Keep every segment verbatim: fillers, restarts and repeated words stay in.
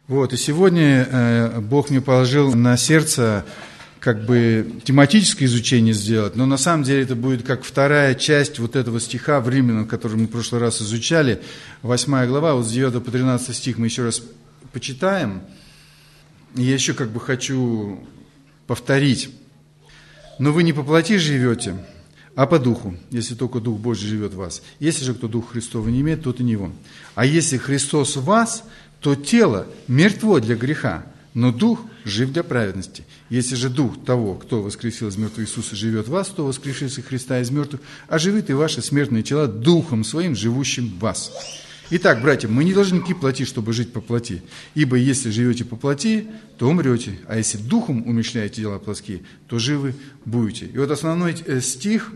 Вот, и сегодня э, Бог мне положил на сердце как бы тематическое изучение сделать, но на самом деле это будет как вторая часть вот этого стиха в Римлянам, который мы в прошлый раз изучали, восьмая глава, вот с девятого по тринадцатый стих мы еще раз почитаем. И я еще как бы хочу повторить. «Но вы не по плоти живете, а по духу, если только Дух Божий живет в вас. Если же кто Дух Христова не имеет, тот и не его. А если Христос в вас, то тело мертво для греха, но Дух жив для праведности. Если же Дух того, кто воскресил из мертвых Иисуса, живет в вас, то воскресивший Христа из мертвых оживит и ваши смертные тела Духом Своим, живущим в вас». Итак, братья, мы не должны идти плоти, чтобы жить по плоти. Ибо если живете по плоти, то умрете. А если духом умерщвляете дела плотские, то живы будете. И вот основной стих,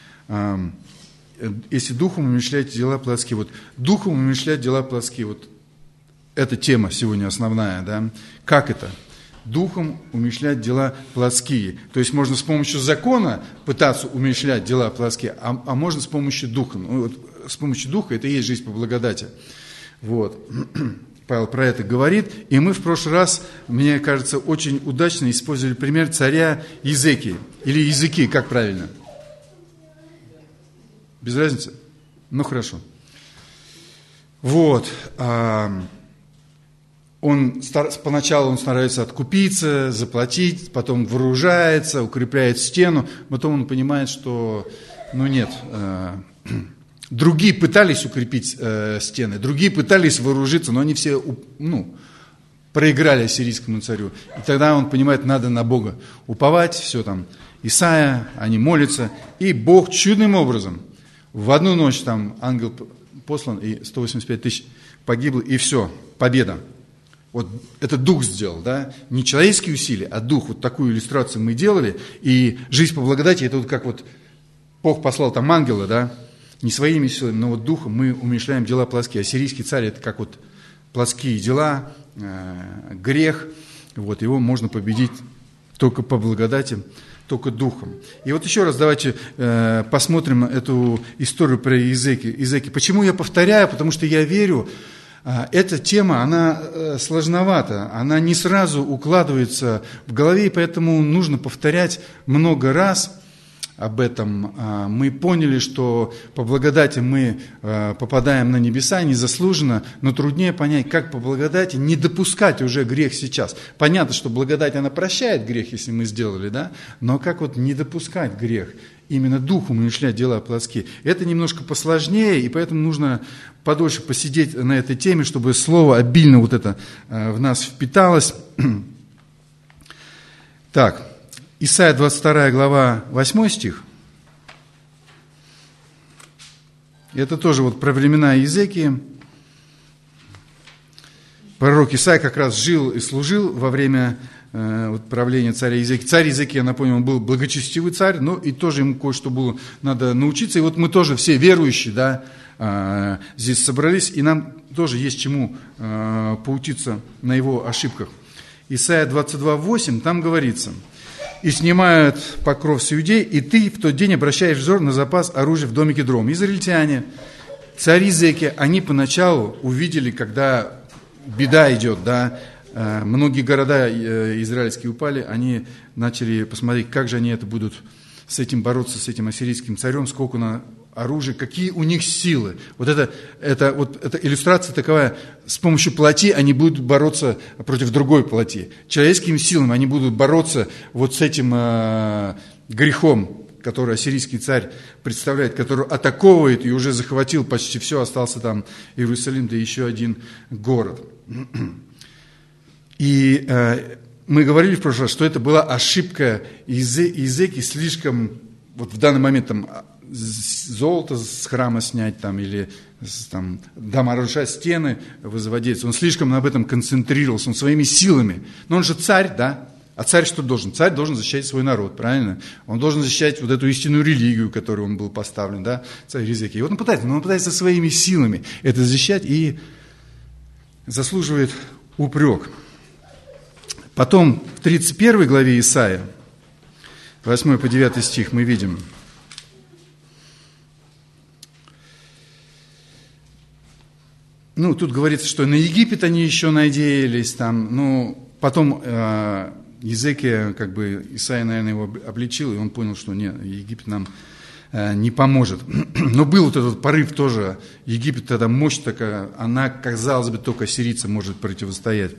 если духом умерщвляете дела плотские, вот духом умерщвлять дела плотские, вот эта тема сегодня основная, да? Как это? Духом умерщвлять дела плотские. То есть можно с помощью закона пытаться умерщвлять дела плотские, а, а можно с помощью духа. Ну, вот, с помощью духа это и есть жизнь по благодати. Вот. Павел про это говорит. И мы в прошлый раз, мне кажется, очень удачно использовали пример царя Иезекии. Или Языки, как правильно? Без разницы? Ну, хорошо. Вот. Он поначалу он старается откупиться, заплатить, потом вооружается, укрепляет стену, потом он понимает, что, ну нет, э, другие пытались укрепить э, стены, другие пытались вооружиться, но они все, ну, проиграли ассирийскому царю. И тогда он понимает, надо на Бога уповать, все там, Исаия, они молятся, и Бог чудным образом, в одну ночь там ангел послан, и сто восемьдесят пять тысяч погибло, и все, победа. Вот это Дух сделал, да, не человеческие усилия, а Дух. Вот такую иллюстрацию мы делали, и жизнь по благодати, это вот как вот Бог послал там ангела, да, не своими силами, но вот Духом мы умерщвляем дела плотские. Ассирийский царь, это как вот плотские дела, э, грех, вот его можно победить только по благодати, только Духом. И вот еще раз давайте э, посмотрим эту историю про Иезекию. Почему я повторяю? Потому что я верю, эта тема, она сложновата, она не сразу укладывается в голове, и поэтому нужно повторять много раз об этом. Мы поняли, что по благодати мы попадаем на небеса незаслуженно, но труднее понять, как по благодати не допускать уже грех сейчас. Понятно, что благодать, она прощает грех, если мы сделали, да? Но как вот не допускать грех? Именно духом умерщвлять дела плотские. Это немножко посложнее, и поэтому нужно подольше посидеть на этой теме, чтобы слово обильно вот это в нас впиталось. Так, Исайя двадцать вторая глава, восьмой стих. Это тоже вот про времена Иезекии. Пророк Исайя как раз жил и служил во время э, вот, правления царя Иезекии. Царь Иезекии, я напомню, он был благочестивый царь, но и тоже ему кое-что было надо научиться. И вот мы тоже все верующие, да, э, здесь собрались, и нам тоже есть чему э, поучиться на его ошибках. Исайя двадцать два восемь, там говорится: «И снимают покров с иудей, и ты в тот день обращаешь взор на запас оружия в доме Кедром». Израильтяне, царь Иезекия, они поначалу увидели, когда беда идет, да, многие города израильские упали, они начали посмотреть, как же они это будут с этим бороться, с этим ассирийским царем, сколько на оружия, какие у них силы. Вот это, это, вот эта иллюстрация такая: с помощью плоти они будут бороться против другой плоти. Человеческими силами они будут бороться вот с этим э, грехом, который ассирийский царь представляет, который атаковывает и уже захватил почти все, остался там Иерусалим, да еще один город. И э, мы говорили в прошлый раз, что это была ошибка Иезекии, слишком, вот в данный момент там золото с храма снять там, или там, дома разрушать, стены возводить. Он слишком об этом концентрировался, он своими силами. Но он же царь, да? А царь что должен? Царь должен защищать свой народ, правильно? Он должен защищать вот эту истинную религию, которой он был поставлен, да, царь Иезекия. И вот он пытается, но он пытается своими силами это защищать и заслуживает упрек. Потом в тридцать первой главе Исаия, восьмой по девятый стих, мы видим: ну, тут говорится, что на Египет они еще надеялись, там, ну, потом э, Иезекия, как бы, Исаия, наверное, его обличил, и он понял, что нет, Египет нам э, не поможет. Но был вот этот порыв тоже, Египет, тогда мощь такая, она, казалось бы, только сирийцам может противостоять.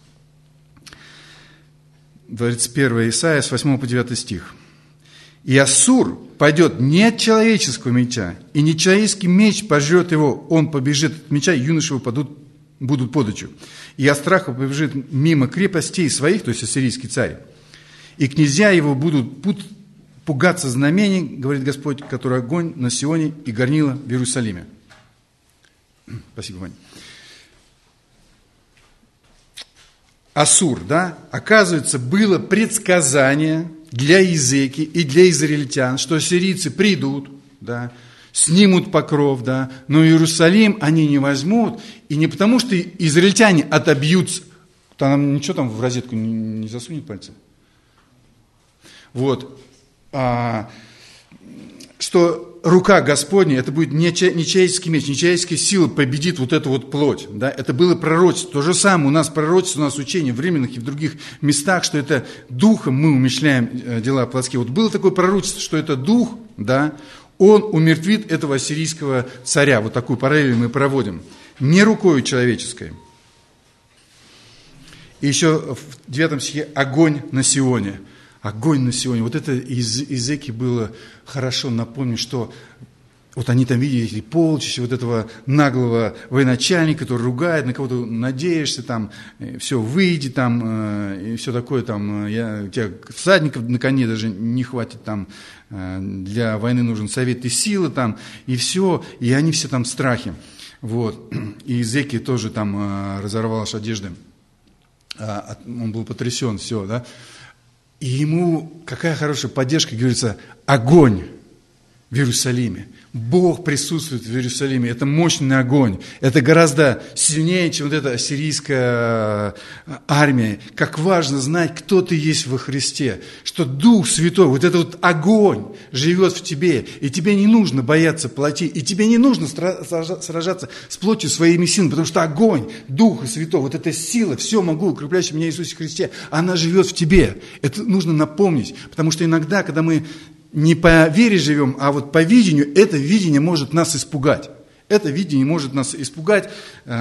двадцать первое Исаия, с восьмого по девятый стих. «И Ассур пойдет не от человеческого меча, и не человеческий меч пожрет его, он побежит от меча, и юноши его падут, будут подачу. И от страха побежит мимо крепостей своих», то есть ассирийский царь, «и князья его будут пугаться знамений, говорит Господь, который огонь на Сионе и горнило в Иерусалиме». Спасибо, Ваня. Ассур, да, оказывается, было предсказание для Иезекии и для израильтян, что ассирийцы придут, да, снимут покров, да, но Иерусалим они не возьмут, и не потому, что израильтяне отобьются, там ничего там в розетку не, не засунет пальцы, вот, а, что рука Господня, это будет не человеческий меч, не человеческая сила победит вот эту вот плоть. Да? Это было пророчество. То же самое у нас пророчество, у нас учение в временных и в других местах, что это духом мы умерщвляем дела плотские. Вот было такое пророчество, что это дух, да, он умертвит этого ассирийского царя. Вот такую параллель мы проводим. Не рукою человеческой. И еще в девятом стихе огонь на Сионе. Огонь на Сионе. Вот это из Иезекии было хорошо напомнить, что вот они там видели эти полчища, вот этого наглого военачальника, который ругает, на кого-то надеешься, там, все, выйди, там, и все такое, там, я, у тебя всадников на коне даже не хватит, там, для войны нужен совет и сила, там, и все, и они все там в страхе. Вот. И Иезекия тоже там разорвал аж одежды. Он был потрясен, все, да. И ему какая хорошая поддержка, говорится, огонь в Иерусалиме. Бог присутствует в Иерусалиме. Это мощный огонь. Это гораздо сильнее, чем вот эта ассирийская армия. Как важно знать, кто ты есть во Христе. Что Дух Святой, вот этот вот огонь живет в тебе. И тебе не нужно бояться плоти. И тебе не нужно сражаться с плотью своими силами. Потому что огонь Духа Святого, вот эта сила, все могу, укрепляющая меня Иисусе Христе, она живет в тебе. Это нужно напомнить. Потому что иногда, когда мы не по вере живем, а вот по видению, это видение может нас испугать. Это видение может нас испугать.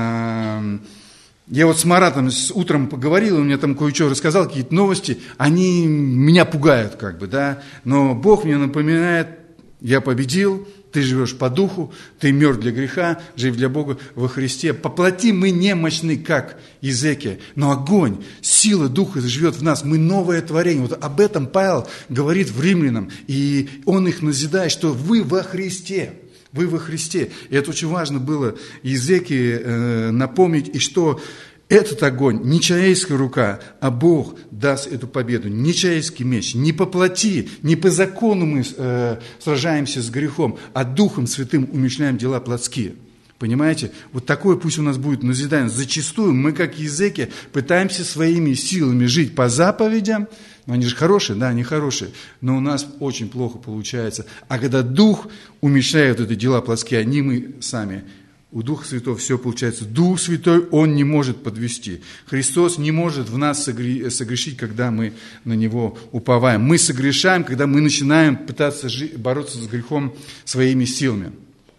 Я вот с Маратом утром поговорил, он мне там кое-что рассказал, какие-то новости, они меня пугают, как бы, да. Но Бог мне напоминает, я победил, ты живешь по духу, ты мертв для греха, жив для Бога во Христе. По плоти мы немощны, как Иезекия, но огонь, сила Духа живет в нас, мы новое творение. Вот об этом Павел говорит в Римлянам, и он их назидает, что вы во Христе, вы во Христе. И это очень важно было Иезекии э, напомнить, и что этот огонь, не человеческая рука, а Бог даст эту победу. Не человеческий меч, не по плоти, не по закону мы э, сражаемся с грехом, а Духом Святым умерщвляем дела плотские. Понимаете? Вот такое пусть у нас будет назидание. Зачастую мы, как Иезекия, пытаемся своими силами жить по заповедям. Но они же хорошие, да, они хорошие, но у нас очень плохо получается. А когда Дух умерщвляет эти дела плотские, они мы сами. У Духа Святого все получается. Дух Святой, Он не может подвести. Христос не может в нас согрешить, когда мы на Него уповаем. Мы согрешаем, когда мы начинаем пытаться жить, бороться с грехом своими силами.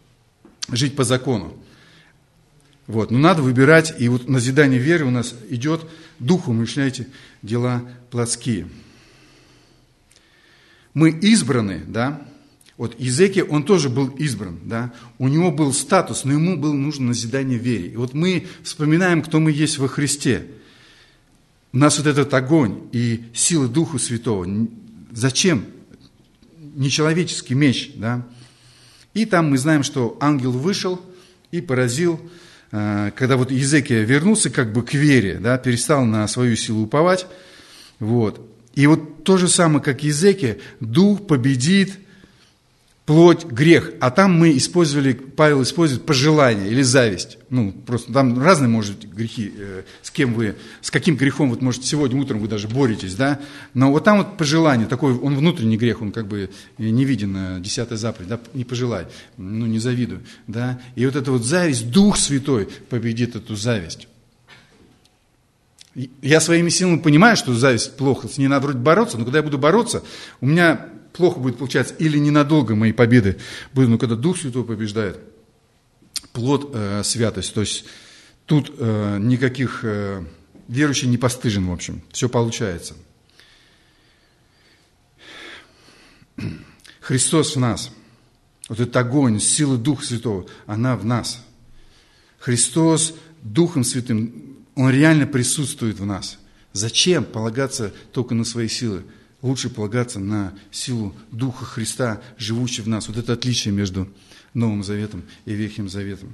Жить по закону. Вот. Но надо выбирать, и вот назидание веры у нас идет. Духом умерщвляйте дела плотские. Мы избраны, да. Вот Иезекия, он тоже был избран, да, у него был статус, но ему было нужно назидание вере. И вот мы вспоминаем, кто мы есть во Христе. У нас вот этот огонь и сила Духа Святого. Зачем? Нечеловеческий меч, да. И там мы знаем, что ангел вышел и поразил, когда вот Иезекия вернулся как бы к вере, да, перестал на свою силу уповать. Вот. И вот то же самое, как Иезекия, Дух победит плоть, грех. А там мы использовали, Павел использует пожелание или зависть. Ну, просто там разные, может быть, грехи, э, с кем вы, с каким грехом, вот, может, сегодня утром вы даже боретесь, да. Но вот там вот пожелание, такой, он внутренний грех, он как бы не виден, десятая заповедь, да, не пожелай, ну, не завидуй, да. И вот эта вот зависть, Дух Святой победит эту зависть. Я своими силами понимаю, что зависть плохо, с ней надо вроде бороться, но когда я буду бороться, у меня плохо будет получаться, или ненадолго мои победы будут, но когда Дух Святой побеждает, плод э, святость, то есть тут э, никаких, э, верующий не постыжен, в общем, все получается. Христос в нас, вот этот огонь, сила Духа Святого, она в нас. Христос Духом Святым, Он реально присутствует в нас. Зачем полагаться только на свои силы? Лучше полагаться на силу Духа Христа, живущего в нас. Вот это отличие между Новым Заветом и Ветхим Заветом.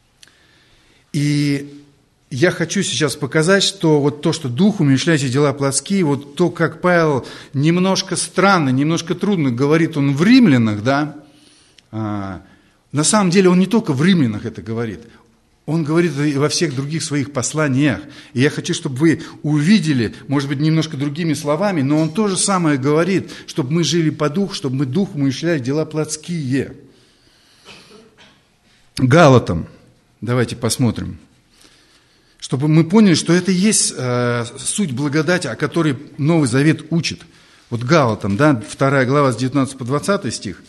И я хочу сейчас показать, что вот то, что Дух умерщвляйте дела плотские, вот то, как Павел немножко странно, немножко трудно говорит он в Римлянах, да, а, на самом деле он не только в Римлянах это говорит, он говорит и во всех других своих посланиях. И я хочу, чтобы вы увидели, может быть, немножко другими словами, но он то же самое говорит, чтобы мы жили по духу, чтобы мы духом умерщвляли дела плотские. Галатам, давайте посмотрим, чтобы мы поняли, что это и есть э, суть благодати, о которой Новый Завет учит. Вот Галатам, да, вторая глава с девятнадцатого по двадцатый стих.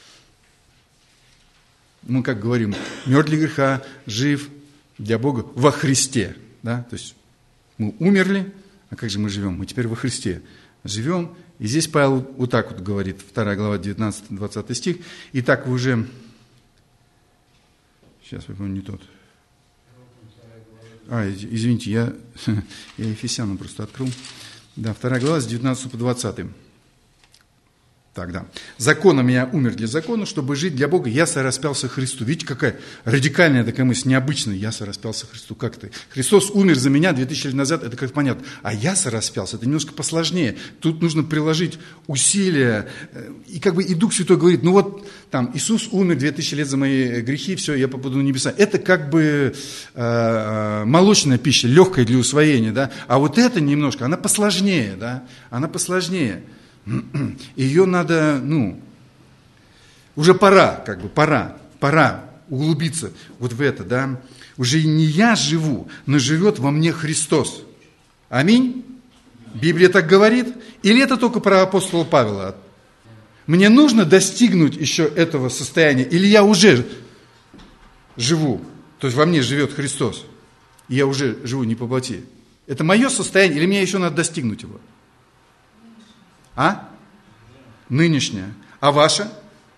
Мы как говорим, мертв для греха, жив для Бога во Христе. Да? То есть мы умерли, а как же мы живем? Мы теперь во Христе живем. И здесь Павел вот так вот говорит, вторая глава, девятнадцатый-двадцатый стих. Итак, вы уже... Сейчас, я помню, не тот. А, извините, я, я Ефесянам просто открыл. Да, вторая глава с девятнадцатого по двадцатый. Так, да. Законом я умер для закона, чтобы жить для Бога, я сораспялся Христу. Видите, какая радикальная такая мысль, необычная. Я сораспялся Христу. Как ты? Христос умер за меня две тысячи лет назад, это как понятно. А я сораспялся, это немножко посложнее. Тут нужно приложить усилия. И как бы и Дух Святой говорит, ну вот там Иисус умер две тысячи лет за мои грехи, все, я попаду на небеса. Это как бы э, молочная пища, легкая для усвоения, да. А вот это немножко, она посложнее, да. Она посложнее. Ее надо, ну, уже пора, как бы, пора, пора углубиться вот в это, да. Уже не я живу, но живет во мне Христос. Аминь? Библия так говорит? Или это только про апостола Павла? Мне нужно достигнуть еще этого состояния, или я уже живу, то есть во мне живет Христос, и я уже живу не по плоти. Это мое состояние, или мне еще надо достигнуть его? А? Нынешняя. А ваша?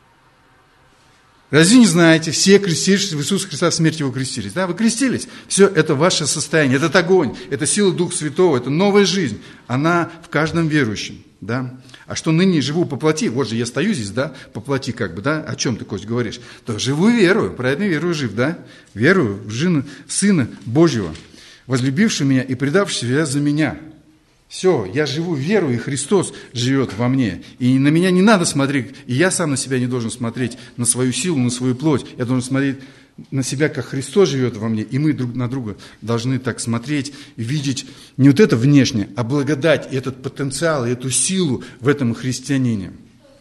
Разве не знаете, все крестившиеся в Иисуса Христа в смерти его крестились? Да, вы крестились. Все это ваше состояние, этот огонь, это сила Духа Святого, это новая жизнь. Она в каждом верующем. Да? А что ныне живу по плоти, вот же я стою здесь, да, по плоти как бы, да, о чем ты, Кость, говоришь? То живу верую, праведно верую жив, да? Верую в жину, Сына Божьего, возлюбившего меня и предавшего себя за меня. Все, я живу верой, и Христос живет во мне. И на меня не надо смотреть, и я сам на себя не должен смотреть, на свою силу, на свою плоть. Я должен смотреть на себя, как Христос живет во мне, и мы друг на друга должны так смотреть, видеть не вот это внешнее, а благодать, и этот потенциал, и эту силу в этом христианине.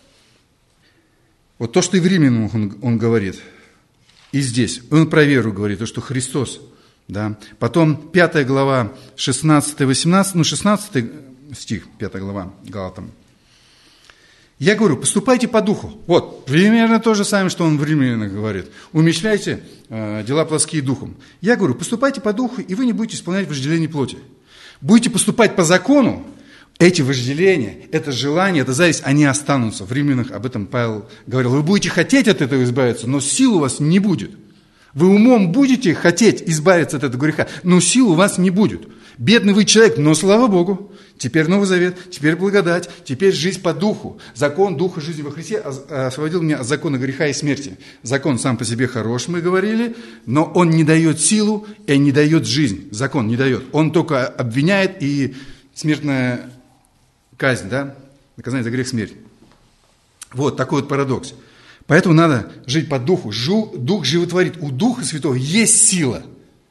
Вот то, что и в Римлянам он, он говорит, и здесь. Он про веру говорит, то, что Христос. Да. Потом пятая глава, шестнадцатый-восемнадцатый, ну шестнадцатый стих, пятая глава Галатам. Я говорю, поступайте по духу. Вот, примерно то же самое, что он в Римлянах говорит. Умерщвляйте э, дела плотские духом. Я говорю, поступайте по духу, и вы не будете исполнять вожделение плоти. Будете поступать по закону, эти вожделения, это желание, это зависть, они останутся. В Римлянах об этом Павел говорил. Вы будете хотеть от этого избавиться, но сил у вас не будет. Вы умом будете хотеть избавиться от этого греха, но сил у вас не будет. Бедный вы человек, но слава Богу, теперь Новый Завет, теперь благодать, теперь жизнь по духу. Закон духа жизни во Христе освободил меня от закона греха и смерти. Закон сам по себе хорош, мы говорили, но он не дает силу и не дает жизнь. Закон не дает. Он только обвиняет, и смертная казнь, да, наказание за грех — смерть. Вот такой вот парадокс. Поэтому надо жить по духу. Жу, дух животворит. У Духа Святого есть сила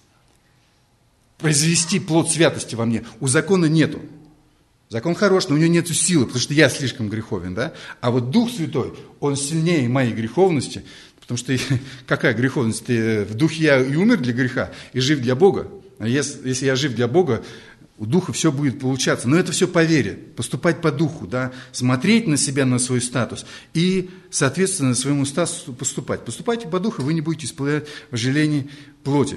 произвести плод святости во мне. У закона нету. Закон хорош, но у него нету силы, потому что я слишком греховен, да? А вот Дух Святой, он сильнее моей греховности, потому что какая греховность? В духе я и умер для греха, и жив для Бога. А если, если я жив для Бога, у Духа все будет получаться. Но это все по вере, поступать по Духу, да? Смотреть на себя, на свой статус и, соответственно, своему статусу поступать. Поступайте по Духу, вы не будете исполнять вожделение плоти.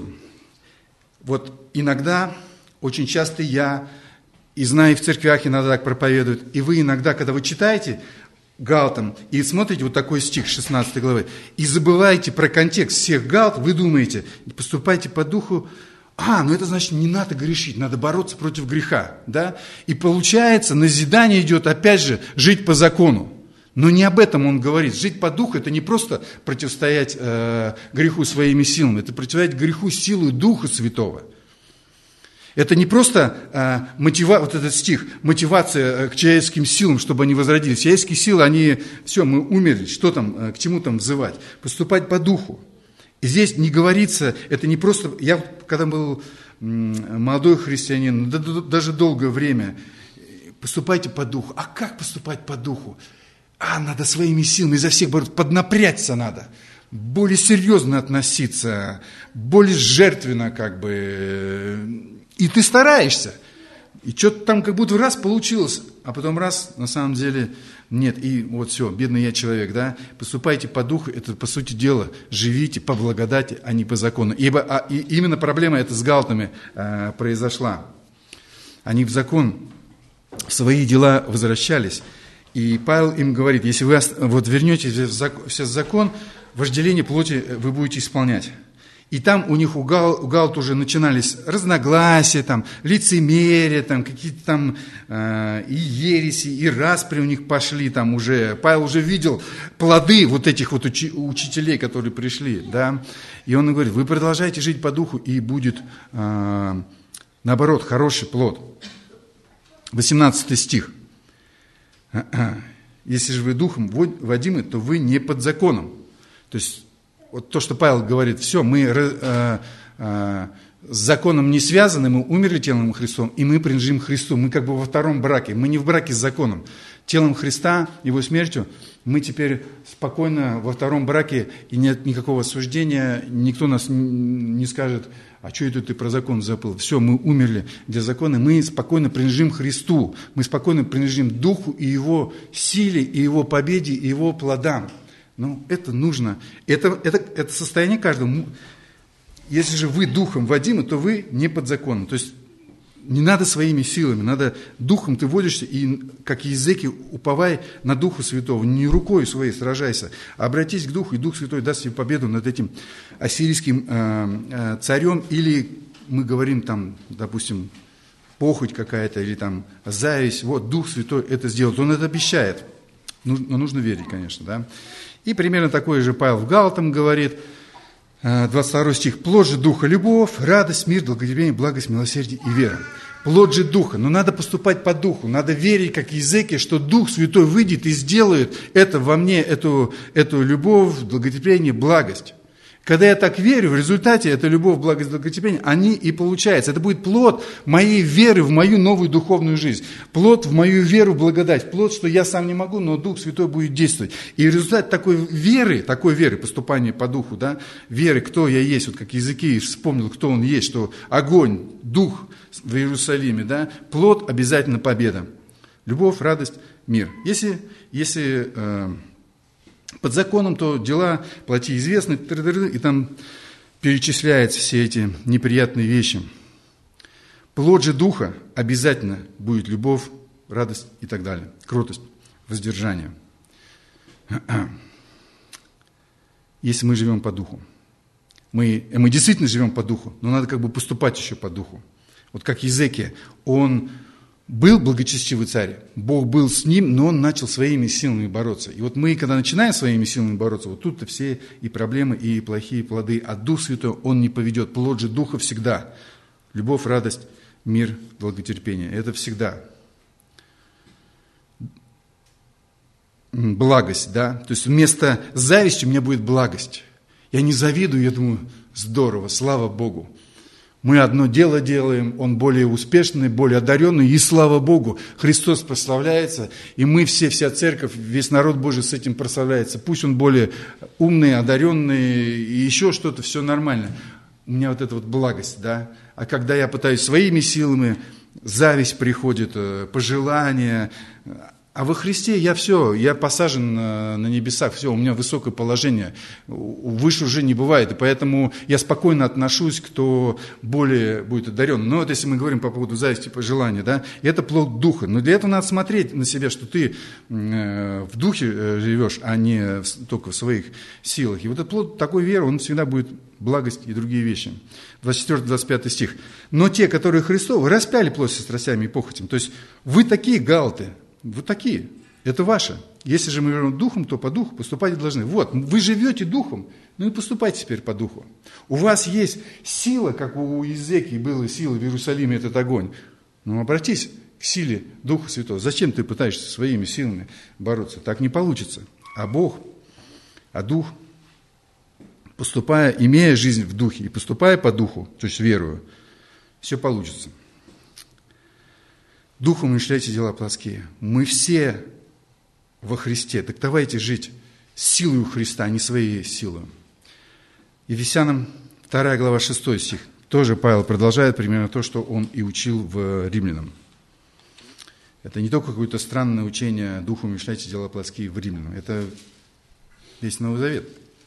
Вот иногда, очень часто я, и знаю, и в церквях иногда так проповедуют, и вы иногда, когда вы читаете Галатам и смотрите вот такой стих шестнадцатой главы, и забываете про контекст всех Галат, вы думаете, поступайте по Духу, а, ну это значит, не надо грешить, надо бороться против греха, да? И получается, назидание идет, опять же, жить по закону. Но не об этом он говорит. Жить по Духу – это не просто противостоять э, греху своими силами, это противостоять греху силой Духа Святого. Это не просто э, мотива, вот этот стих, мотивация к человеческим силам, чтобы они возродились. Человеческие силы, они, все, мы умерли, что там, э, к чему там взывать? Поступать по Духу. И здесь не говорится, это не просто, я когда был молодой христианин, даже долгое время, поступайте по Духу. А как поступать по Духу? А, надо своими силами изо всех бороться, поднапрячься надо, более серьезно относиться, более жертвенно как бы. И ты стараешься. И что-то там как будто раз получилось, а потом раз, на самом деле, нет. И вот все, бедный я человек, да. Поступайте по Духу, это по сути дела, живите по благодати, а не по закону. Ибо а, и именно проблема эта с галатами а, произошла. Они в закон, в свои дела возвращались. И Павел им говорит, если вы вот вернетесь в закон, в закон, вожделение плоти вы будете исполнять. И там у них, у Гал, у Галат уже начинались разногласия, там, лицемерие, там, какие-то там э, и ереси, и распри у них пошли, там уже, Павел уже видел плоды вот этих вот учи, учителей, которые пришли, да, и он говорит, вы продолжайте жить по Духу, и будет, э, наоборот, хороший плод. восемнадцатый стих. Если же вы Духом водимы, то вы не под законом. То есть, вот то, что Павел говорит, все, мы э, э, с законом не связаны, мы умерли телом Христом, и мы принадлежим Христу. Мы как бы во втором браке, мы не в браке с законом. Телом Христа, Его смертью, мы теперь спокойно во втором браке, и нет никакого осуждения, никто нас не скажет, а что это ты про закон забыл? Все, мы умерли для закона, мы спокойно принадлежим Христу, мы спокойно принадлежим Духу и Его силе, и Его победе, и Его плодам. Ну, это нужно. Это, это, это состояние каждого. Если же вы Духом водимы, то вы не под законом. То есть не надо своими силами, надо Духом ты водишься, и как языки уповай на Духа Святого. Не рукой своей сражайся, а обратись к Духу, и Дух Святой даст тебе победу над этим ассирийским э, э, царем. Или мы говорим там, допустим, похоть какая-то, или там зависть. Вот Дух Святой это сделает. Он это обещает. Но нужно верить, конечно, да. И примерно такой же Павел в Галатам говорит, двадцать второй стих. «Плод же Духа – любовь, радость, мир, долготерпение, благость, милосердие и вера». Плод же Духа. Но надо поступать по Духу. Надо верить, как языки, что Дух Святой выйдет и сделает это во мне, эту, эту любовь, долготерпение, благость. Когда я так верю, в результате эта любовь, благость, долготерпение, они и получаются. Это будет плод моей веры в мою новую духовную жизнь. Плод в мою веру в благодать. Плод, что я сам не могу, но Дух Святой будет действовать. И в результате такой веры, такой веры, поступания по Духу, да, веры, кто я есть, вот как языки, вспомнил, кто он есть, что огонь, Дух в Иерусалиме, да, плод обязательно победа. Любовь, радость, мир. Если, если э, под законом, то дела плоти известны, и там перечисляются все эти неприятные вещи. Плод же Духа обязательно будет любовь, радость и так далее. Кротость, воздержание. Если мы живем по Духу. Мы, мы действительно живем по Духу, но надо как бы поступать еще по Духу. Вот как Езекия, он был благочестивый царь, Бог был с ним, но он начал своими силами бороться. И вот мы, когда начинаем своими силами бороться, вот тут-то все и проблемы, и плохие плоды. А Дух Святой он не поведет. Плод же Духа всегда. Любовь, радость, мир, долготерпение. Это всегда. благость, да, то есть вместо зависти у меня будет благость. Я не завидую, я думаю, здорово, слава Богу. Мы одно дело делаем, он более успешный, более одаренный, и слава Богу, Христос прославляется, и мы все, вся церковь, весь народ Божий с этим прославляется. Пусть он более умный, одаренный, и еще что-то, все нормально. У меня вот эта вот благость, да. А когда я пытаюсь своими силами, зависть приходит, пожелания. А во Христе я все, я посажен на, на небесах, все, у меня высокое положение, выше уже не бывает, и поэтому я спокойно отношусь, кто более будет одарен. Но вот если мы говорим по поводу зависти, пожелания, да, это плод духа, но для этого надо смотреть на себя, что ты в духе живешь, а не только в своих силах. И вот этот плод такой веры, он всегда будет благость и другие вещи. двадцать четвёртый двадцать пятый стих. «Но те, которые Христовы, распяли плоть со страстями и похотями». То есть вы такие галаты, вот такие, это ваше. Если же мы живем духом, то по духу поступать должны. Вот, вы живете духом, ну и поступайте теперь по духу. У вас есть сила, как у Иезекии была сила в Иерусалиме, этот огонь. Ну, обратись к силе Духа Святого. Зачем ты пытаешься своими силами бороться? Так не получится. А Бог, а Дух, поступая, имея жизнь в духе и поступая по духу, то есть верую, все получится. Духом умышляйте дела плотские. Мы все во Христе. Так давайте жить силой Христа, а не своей силой. Ефесянам вторая глава шестой стих. Тоже Павел продолжает примерно то, что он и учил в Римлянам. Это не только какое-то странное учение Духом умышляйте дела плотские в Римлянам. Это весь Новый Завет.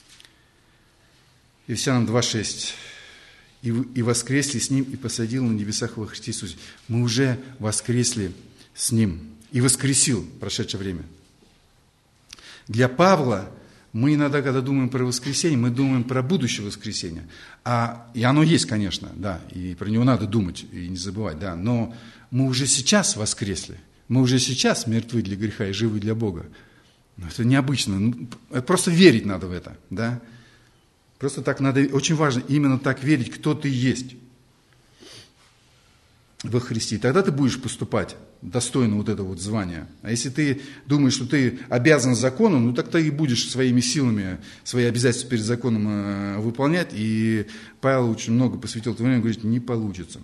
Ефесянам два шесть. И, и воскресли с Ним, и посадил на небесах во Христе Иисусе. Мы уже воскресли с Ним. И воскресил в прошедшее время. Для Павла мы иногда, когда думаем про воскресение, мы думаем про будущее воскресение. А, и оно есть, конечно, да, и про него надо думать и не забывать, да. Но мы уже сейчас воскресли. Мы уже сейчас мертвы для греха и живы для Бога. Но это необычно. Просто верить надо в это, да. Просто так надо, очень важно именно так верить, кто ты есть во Христе. И тогда ты будешь поступать достойно вот этого вот звания. А если ты думаешь, что ты обязан закону, ну так ты и будешь своими силами свои обязательства перед законом выполнять. И Павел очень много посвятил этому времени, говорит, не получится.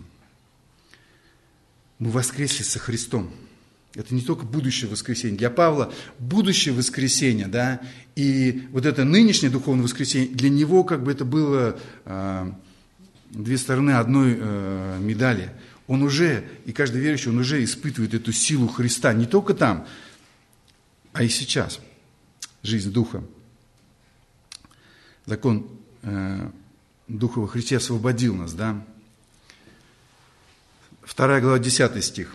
Мы воскресли со Христом. Это не только будущее воскресенье. Для Павла будущее воскресенье, да, и вот это нынешнее духовное воскресенье, для него как бы это было э, две стороны одной э, медали. Он уже, и каждый верующий, он уже испытывает эту силу Христа, не только там, а и сейчас. Жизнь Духа. Закон э, Духа во Христе освободил нас, да. Вторая глава, десятый стих.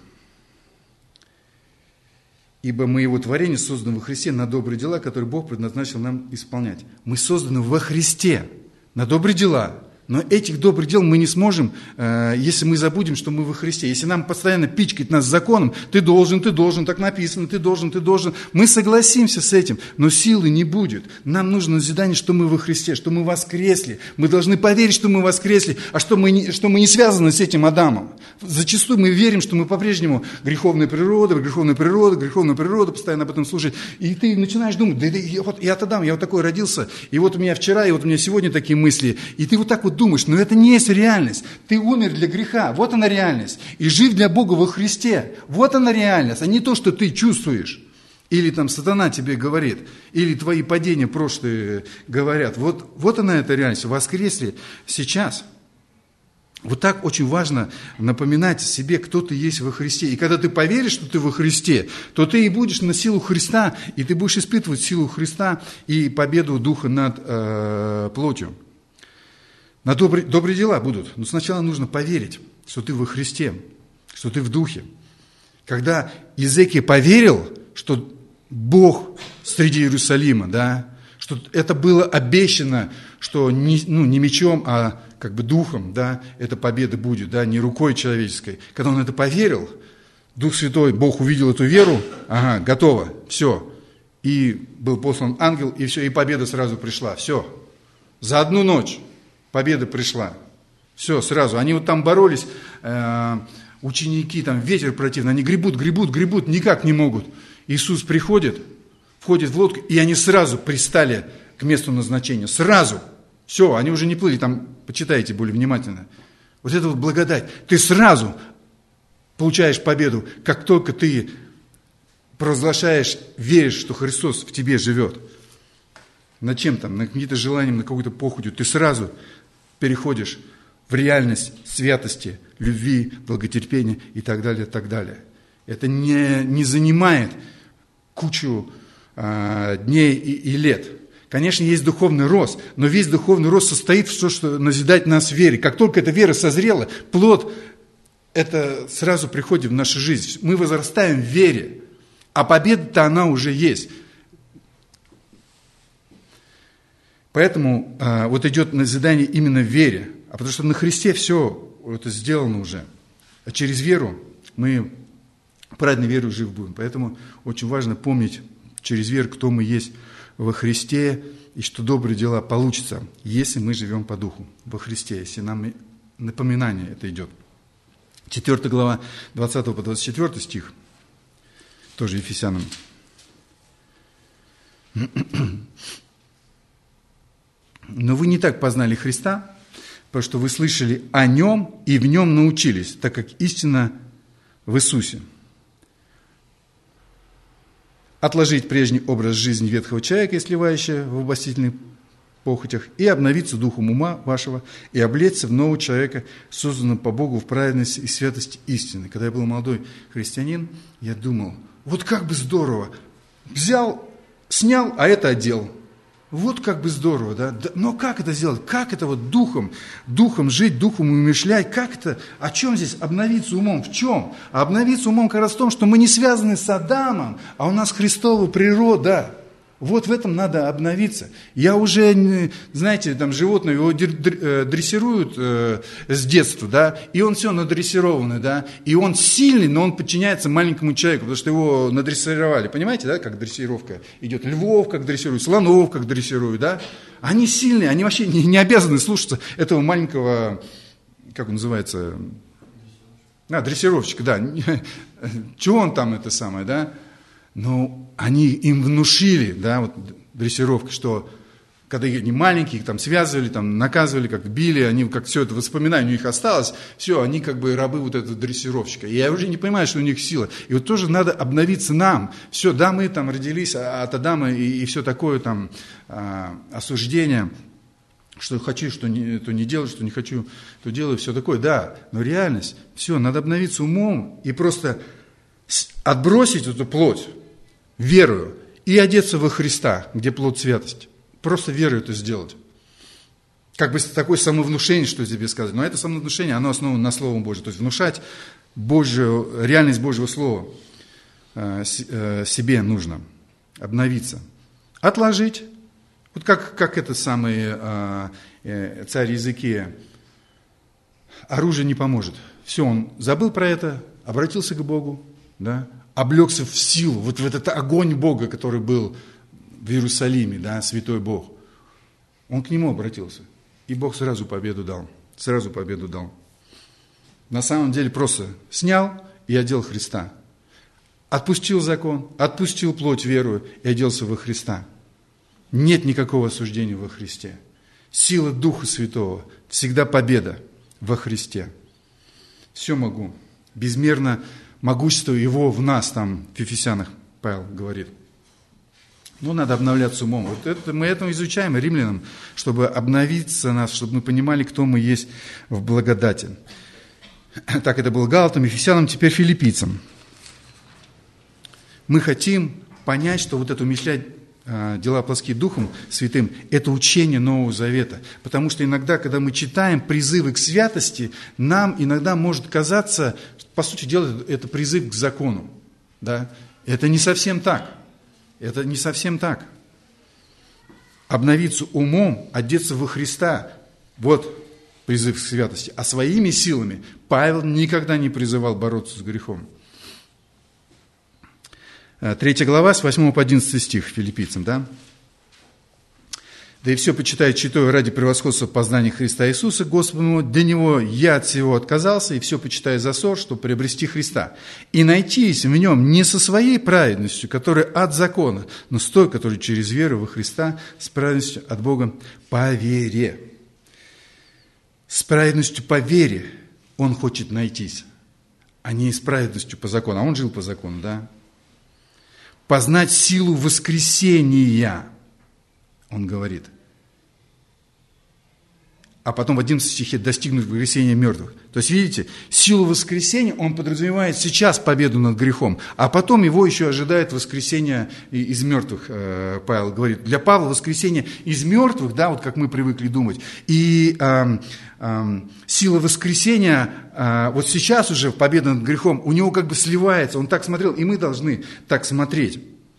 «Ибо мы Его творение, созданы во Христе на добрые дела, которые Бог предназначил нам исполнять». Мы созданы во Христе на добрые дела. Но этих добрых дел мы не сможем, если мы забудем, что мы во Христе. Если нам постоянно пичкать нас законом, ты должен, ты должен, так написано, ты должен, ты должен. Мы согласимся с этим, но силы не будет. Нам нужно назидание, что мы во Христе, что мы воскресли. Мы должны поверить, что мы воскресли, а что мы не, что мы не связаны с этим Адамом. Зачастую мы верим, что мы по-прежнему греховная природа, греховная природа, греховная природа, постоянно об этом слушать. И ты начинаешь думать, да я, вот, я от Адама, я вот такой родился, и вот у меня вчера, и вот у меня сегодня такие мысли. И ты вот так вот думаешь, но это не есть реальность. Ты умер для греха, вот она реальность. И жив для Бога во Христе, вот она реальность, а не то, что ты чувствуешь. Или там сатана тебе говорит, или твои падения прошлые говорят. Вот, вот она эта реальность. Воскресли сейчас. Вот так очень важно напоминать себе, кто ты есть во Христе. И когда ты поверишь, что ты во Христе, то ты и будешь на силу Христа, и ты будешь испытывать силу Христа и победу Духа над э, плотью. На добрые, добрые дела будут. Но сначала нужно поверить, что ты во Христе, что ты в Духе. Когда Иезекия поверил, что Бог среди Иерусалима, да, что это было обещано, что не, ну, не мечом, а как бы духом, да, эта победа будет, да, не рукой человеческой. Когда он это поверил, Дух Святой, Бог увидел эту веру, ага, готово, все. И был послан ангел, и все, и победа сразу пришла, все. За одну ночь победа пришла. Все, сразу. Они вот там боролись, э, ученики, там ветер противный, они гребут, гребут, гребут, никак не могут. Иисус приходит, входят в лодку, и они сразу пристали к месту назначения. Сразу. Все, они уже не плыли, там, почитайте более внимательно. Вот это вот благодать. Ты сразу получаешь победу, как только ты провозглашаешь, веришь, что Христос в тебе живет. На чем там, на какие-то желания, на какую-то похотью. Ты сразу переходишь в реальность святости, любви, долготерпения и так далее, и так далее. Это не, не занимает кучу а, дней и, и лет. Конечно, есть духовный рост, но весь духовный рост состоит в том, что назидать нас в вере. Как только эта вера созрела, плод это сразу приходит в нашу жизнь. Мы возрастаем в вере, а победа-то она уже есть. Поэтому а, вот идет назидание именно в вере. А потому что на Христе все это сделано уже. А через веру мы праведной верой жив будем. Поэтому очень важно помнить через веру, кто мы есть во Христе, и что добрые дела получатся, если мы живем по духу во Христе, если нам напоминание это идет. четвёртая глава, двадцатый по двадцать четвёртый стих, тоже Ефесянам. Но вы не так познали Христа, потому что вы слышали о Нем и в Нем научились, так как истина в Иисусе. Отложить прежний образ жизни ветхого человека, сливающего в обольстительных похотях, и обновиться духом ума вашего, и облечься в нового человека, созданного по Богу в праведности и святости истины. Когда я был молодой христианин, я думал, вот как бы здорово, взял, снял, а это одел. Вот как бы здорово, да? Но как это сделать? Как это вот духом, духом жить, духом умышлять? Как это? О чем здесь обновиться умом? В чем? А обновиться умом как раз в том, что мы не связаны с Адамом, а у нас Христова природа. Вот в этом надо обновиться. Я уже, знаете, там животное, его дрессируют э, с детства, да, и он все надрессированный, да, и он сильный, но он подчиняется маленькому человеку, потому что его надрессировали. Понимаете, да, как дрессировка идет? Львов как дрессируют, слонов как дрессируют, да. Они сильные, они вообще не, не обязаны слушаться этого маленького, как он называется, а, дрессировщика, да. Чего он там это самое, да? Но они им внушили, да, вот дрессировка, что когда они маленькие, их там связывали, там наказывали, как били, они как все это воспоминание у них осталось, все, они как бы рабы вот этого дрессировщика. И я уже не понимаю, что у них сила. И вот тоже надо обновиться нам. Все, да, мы там родились от Адама и, и все такое там а, осуждение, что хочу, что не, то не делаю, что не хочу, то делаю, все такое, да. Но реальность, все, надо обновиться умом и просто отбросить эту плоть, верою, и одеться во Христа, где плод святости. Просто верою это сделать. Как бы такое самовнушение, что тебе сказать. Но это самовнушение, оно основано на Слове Божьем. То есть внушать Божью, реальность Божьего Слова э, э, себе нужно. Обновиться. Отложить. Вот как, как это самый э, э, царь Иезекия. Оружие не поможет. Все, он забыл про это, обратился к Богу, да, облегся в силу, вот в этот огонь Бога, который был в Иерусалиме, да, святой Бог. Он к нему обратился, и Бог сразу победу дал, сразу победу дал. На самом деле просто снял и одел Христа. Отпустил закон, отпустил плоть верою и оделся во Христа. Нет никакого осуждения во Христе. Сила Духа Святого, всегда победа во Христе. Все могу, безмерно могущество Его в нас, там в Ефесянах Павел говорит. Ну, надо обновляться умом. Вот это, мы это изучаем римлянам, чтобы обновиться нас, чтобы мы понимали, кто мы есть в благодати. Так это было Галатам, Ефесянам, теперь филиппийцам. Мы хотим понять, что вот это умышлять дела плотские Духом Святым, это учение Нового Завета. Потому что иногда, когда мы читаем призывы к святости, нам иногда может казаться, по сути дела, это призыв к закону. Да? Это не совсем так. Это не совсем так. Обновиться умом, одеться во Христа, вот призыв к святости. А своими силами Павел никогда не призывал бороться с грехом. Третья глава, с восьмого по одиннадцатый стих филиппийцам, да? Да и все почитаю читаю ради превосходства познания Христа Иисуса, Господа моего. Для Него я от всего отказался, и все почитаю за ссор, чтобы приобрести Христа. И найтись в Нем не со своей праведностью, которая от закона, но с той, которая через веру во Христа, с праведностью от Бога по вере. С праведностью по вере Он хочет найтись, а не с праведностью по закону. А Он жил по закону, да? Познать силу воскресения, Он говорит. А потом в одиннадцатом стихе достигнуть воскресения мертвых. То есть, видите, силу воскресения он подразумевает сейчас победу над грехом, а потом его еще ожидает воскресение из мертвых, Павел говорит. Для Павла воскресение из мертвых, да, вот как мы привыкли думать, и э, э, сила воскресения э, вот сейчас уже победа над грехом, у него как бы сливается, он так смотрел, и мы должны так смотреть.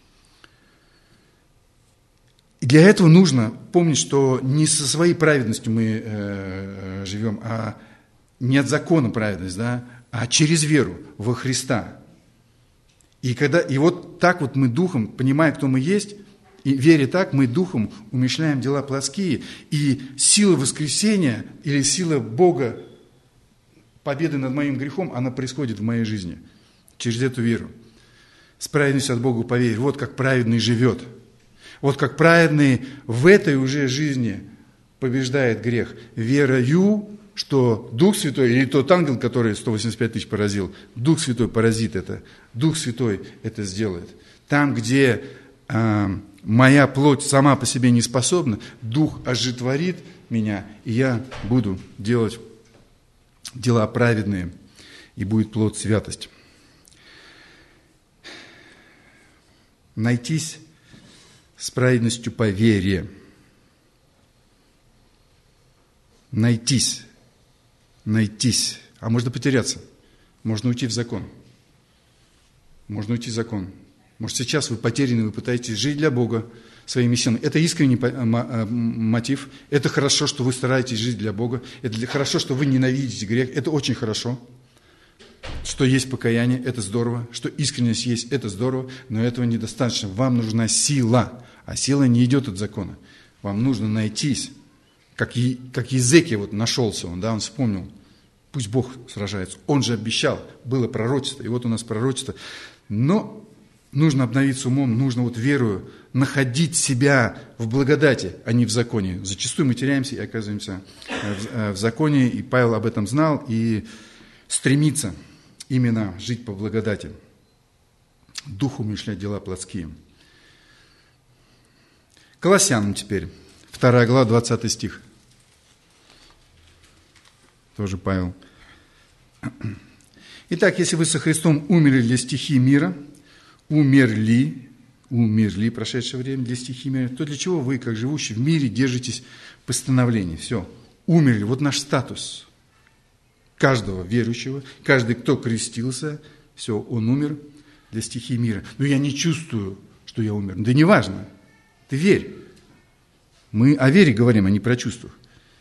И для этого нужно помнить, что не со своей праведностью мы э, живем, а не от закона праведность, да, а через веру во Христа. И, когда, и вот так вот мы духом, понимая, кто мы есть, и веря так, мы духом умерщвляем дела плотские, и сила воскресения или сила Бога, победы над моим грехом, она происходит в моей жизни через эту веру. С праведностью от Бога поверь. Вот как праведный живет. Вот как праведный в этой уже жизни побеждает грех. Верою, что Дух Святой, или тот ангел, который сто восемьдесят пять тысяч поразил, Дух Святой поразит это. Дух Святой это сделает. Там, где э, моя плоть сама по себе не способна, Дух оживотворит меня, и я буду делать дела праведные, и будет плод святость. Найтись с праведностью по вере. Найтись. Найтись. А можно потеряться. Можно уйти в закон. Можно уйти в закон. Может, сейчас вы потеряны, вы пытаетесь жить для Бога своими силами. Это искренний мотив. Это хорошо, что вы стараетесь жить для Бога. Это хорошо, что вы ненавидите грех. Это очень хорошо. Что есть покаяние, это здорово. Что искренность есть, это здорово. Но этого недостаточно. Вам нужна сила. А сила не идет от закона. Вам нужно найтись. Как, как Иезекия вот нашелся он, да, он вспомнил. Пусть Бог сражается. Он же обещал. Было пророчество. И вот у нас пророчество. Но нужно обновиться умом. Нужно вот верою находить себя в благодати, а не в законе. Зачастую мы теряемся и оказываемся в, в законе. И Павел об этом знал. И стремится именно жить по благодати. Духу умерщвлять дела плотские. Колоссянам теперь, вторая глава, двадцатый стих. Тоже Павел. Итак, если вы со Христом умерли для стихий мира, умерли, умерли прошедшее время для стихий мира, то для чего вы, как живущие в мире, держитесь постановлений? Все, умерли, вот наш статус каждого верующего, каждый, кто крестился, все, он умер для стихий мира. Но я не чувствую, что я умер. Да неважно. Ты верь. Мы о вере говорим, а не про чувствах.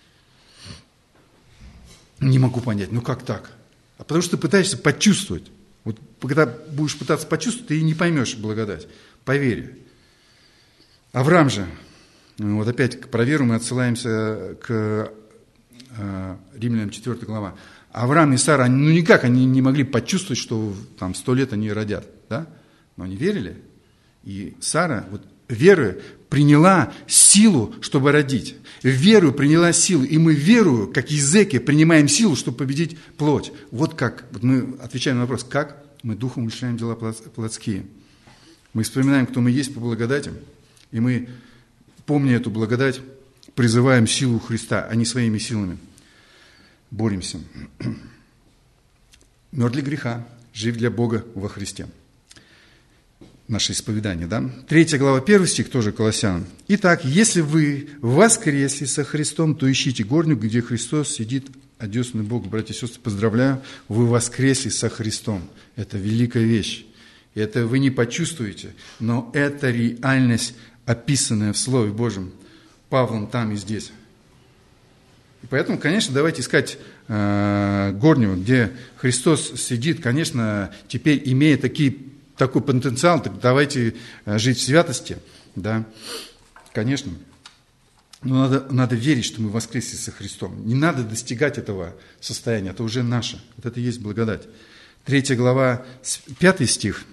Не могу понять, ну как так? А потому что ты пытаешься почувствовать. Вот когда будешь пытаться почувствовать, ты и не поймешь благодать. По вере. Авраам же, вот опять про веру мы отсылаемся к э, Римлянам четвёртая глава. Авраам и Сара, ну никак они не могли почувствовать, что там сто лет они родят. Да? Но они верили. И Сара, вот верою приняла силу, чтобы родить. Верою приняла силу. И мы верою, как Иезекия, принимаем силу, чтобы победить плоть. Вот как. Вот мы отвечаем на вопрос, как мы духом умерщвляем дела плотские. Мы вспоминаем, кто мы есть по благодати. И мы, помня эту благодать, призываем силу Христа, а не своими силами. Боремся. Мертв для греха, жив для Бога во Христе. Наше исповедание, да? Третья глава, первый стих, тоже Колоссянам. Итак, если вы воскресли со Христом, то ищите горнюю, где Христос сидит, одесный Бог. Братья и сестры, поздравляю, вы воскресли со Христом. Это великая вещь. Это вы не почувствуете, но это реальность, описанная в Слове Божьем Павлом там и здесь. И поэтому, конечно, давайте искать э, горнюю, где Христос сидит, конечно, теперь имея такие такой потенциал, так давайте жить в святости, да, конечно. Но надо, надо верить, что мы воскресли со Христом. Не надо достигать этого состояния, это уже наше. Вот это и есть благодать. Третья глава, пятый стих.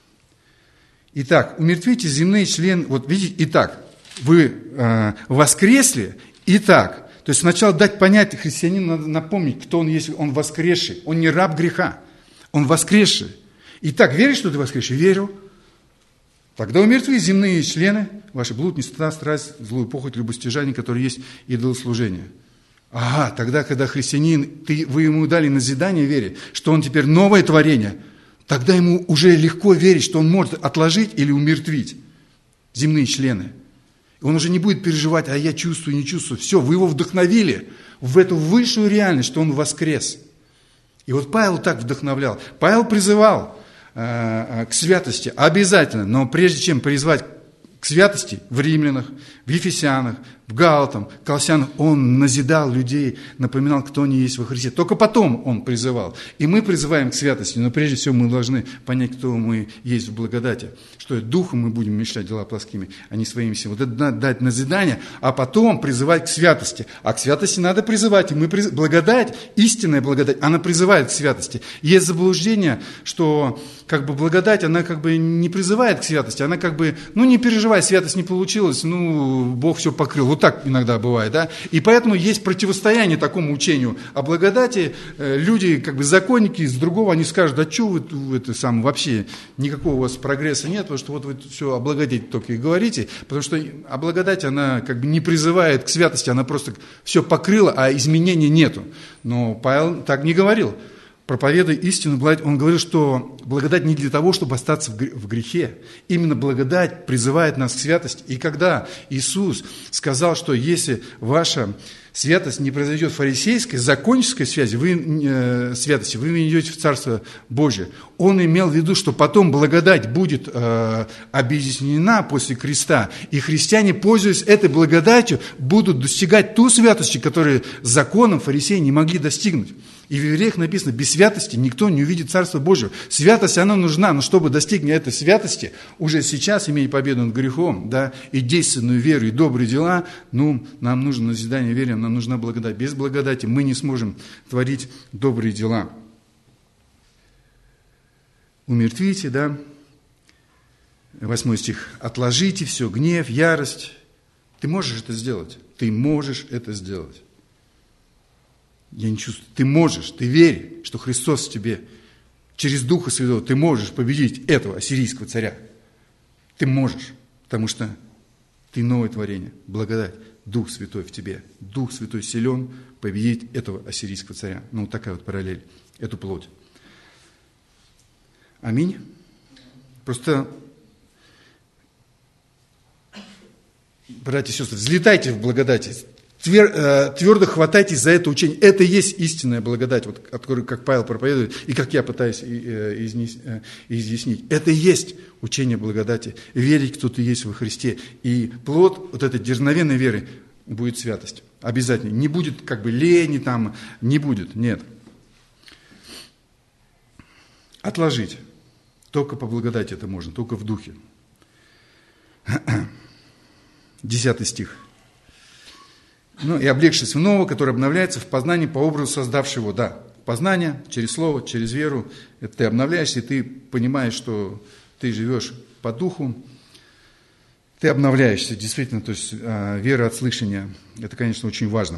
Итак, умертвите земные члены. Вот видите, итак, вы э, воскресли, итак. То есть сначала дать понять христианину, надо напомнить, кто он есть. Он воскресший, он не раб греха, он воскресший. Итак, веришь, что ты воскресший? Верю. Тогда умертви земные члены, ваши блуд, нечистота, страсть, злую похоть, любостяжание, которые есть идолослужение. Ага, тогда, когда христианин, ты, вы ему дали назидание вере, что он теперь новое творение, тогда ему уже легко верить, что он может отложить или умертвить земные члены. Он уже не будет переживать, а я чувствую, не чувствую. Все, вы его вдохновили в эту высшую реальность, что он воскрес. И вот Павел так вдохновлял. Павел призывал к святости обязательно, но прежде чем призвать к святости в Римлянах, в Ефесянах, в Галатам, Колоссянах, он назидал людей, напоминал, кто они есть во Христе. Только потом он призывал. И мы призываем к святости, но прежде всего мы должны понять, кто мы есть в благодати. Что духом мы будем мечтать дела плоскими, а не своими силами. Вот это надо дать назидание, а потом призывать к святости. А к святости надо призывать. И мы приз... Благодать, истинная благодать, она призывает к святости. Есть заблуждение, что как бы благодать, она как бы не призывает к святости, она как бы, ну не переживай, святость не получилась, ну Бог все покрыл. Вот так иногда бывает, да? И поэтому есть противостояние такому учению о благодати. Люди, как бы законники, с другого они скажут, да что вы, вы это сам, вообще никакого у вас прогресса нет, потому что вот вы все о благодати только и говорите, потому что о благодати она как бы не призывает к святости, она просто все покрыла, а изменений нету. Но Павел так не говорил. Проповедуя истину, он говорил, что благодать не для того, чтобы остаться в грехе. Именно благодать призывает нас к святости. И когда Иисус сказал, что если ваша святость не произойдет фарисейской, законнической связи, вы, э, святости, вы не идете в Царство Божие, он имел в виду, что потом благодать будет э, объяснена после креста, и христиане, пользуясь этой благодатью, будут достигать ту святость, которую законом фарисеи не могли достигнуть. И в Евреях написано, без святости никто не увидит Царство Божие. Святость, она нужна, но чтобы достигнуть этой святости, уже сейчас иметь победу над грехом, да, и действенную веру, и добрые дела, ну, нам нужно назидание вере, нам нужна благодать. Без благодати мы не сможем творить добрые дела. Умертвите, да, восьмой стих, отложите все, гнев, ярость. Ты можешь это сделать, ты можешь это сделать. Я не чувствую. Ты можешь, ты веришь, что Христос в тебе, через Духа Святого, ты можешь победить этого ассирийского царя. Ты можешь, потому что ты новое творение, благодать, Дух Святой в тебе. Дух Святой силен победить этого ассирийского царя. Ну, вот такая вот параллель, эту плоть. Аминь. Просто, братья и сестры, взлетайте в благодати. Твердо хватайтесь за это учение. Это и есть истинная благодать, вот, от которой, как Павел проповедует, и как я пытаюсь изъяснить. Это и есть учение благодати. Верить, кто ты есть во Христе. И плод вот этой дерзновенной веры будет святость. Обязательно. Не будет как бы лени там, не будет. Нет. Отложить. Только по благодати это можно, только в духе. Десятый стих. Ну, и облегшись в нового, который обновляется в познании по образу создавшего. Да, познание через слово, через веру. Это ты обновляешься, и ты понимаешь, что ты живешь по духу. Ты обновляешься, действительно, то есть вера от слышания. Это, конечно, очень важно.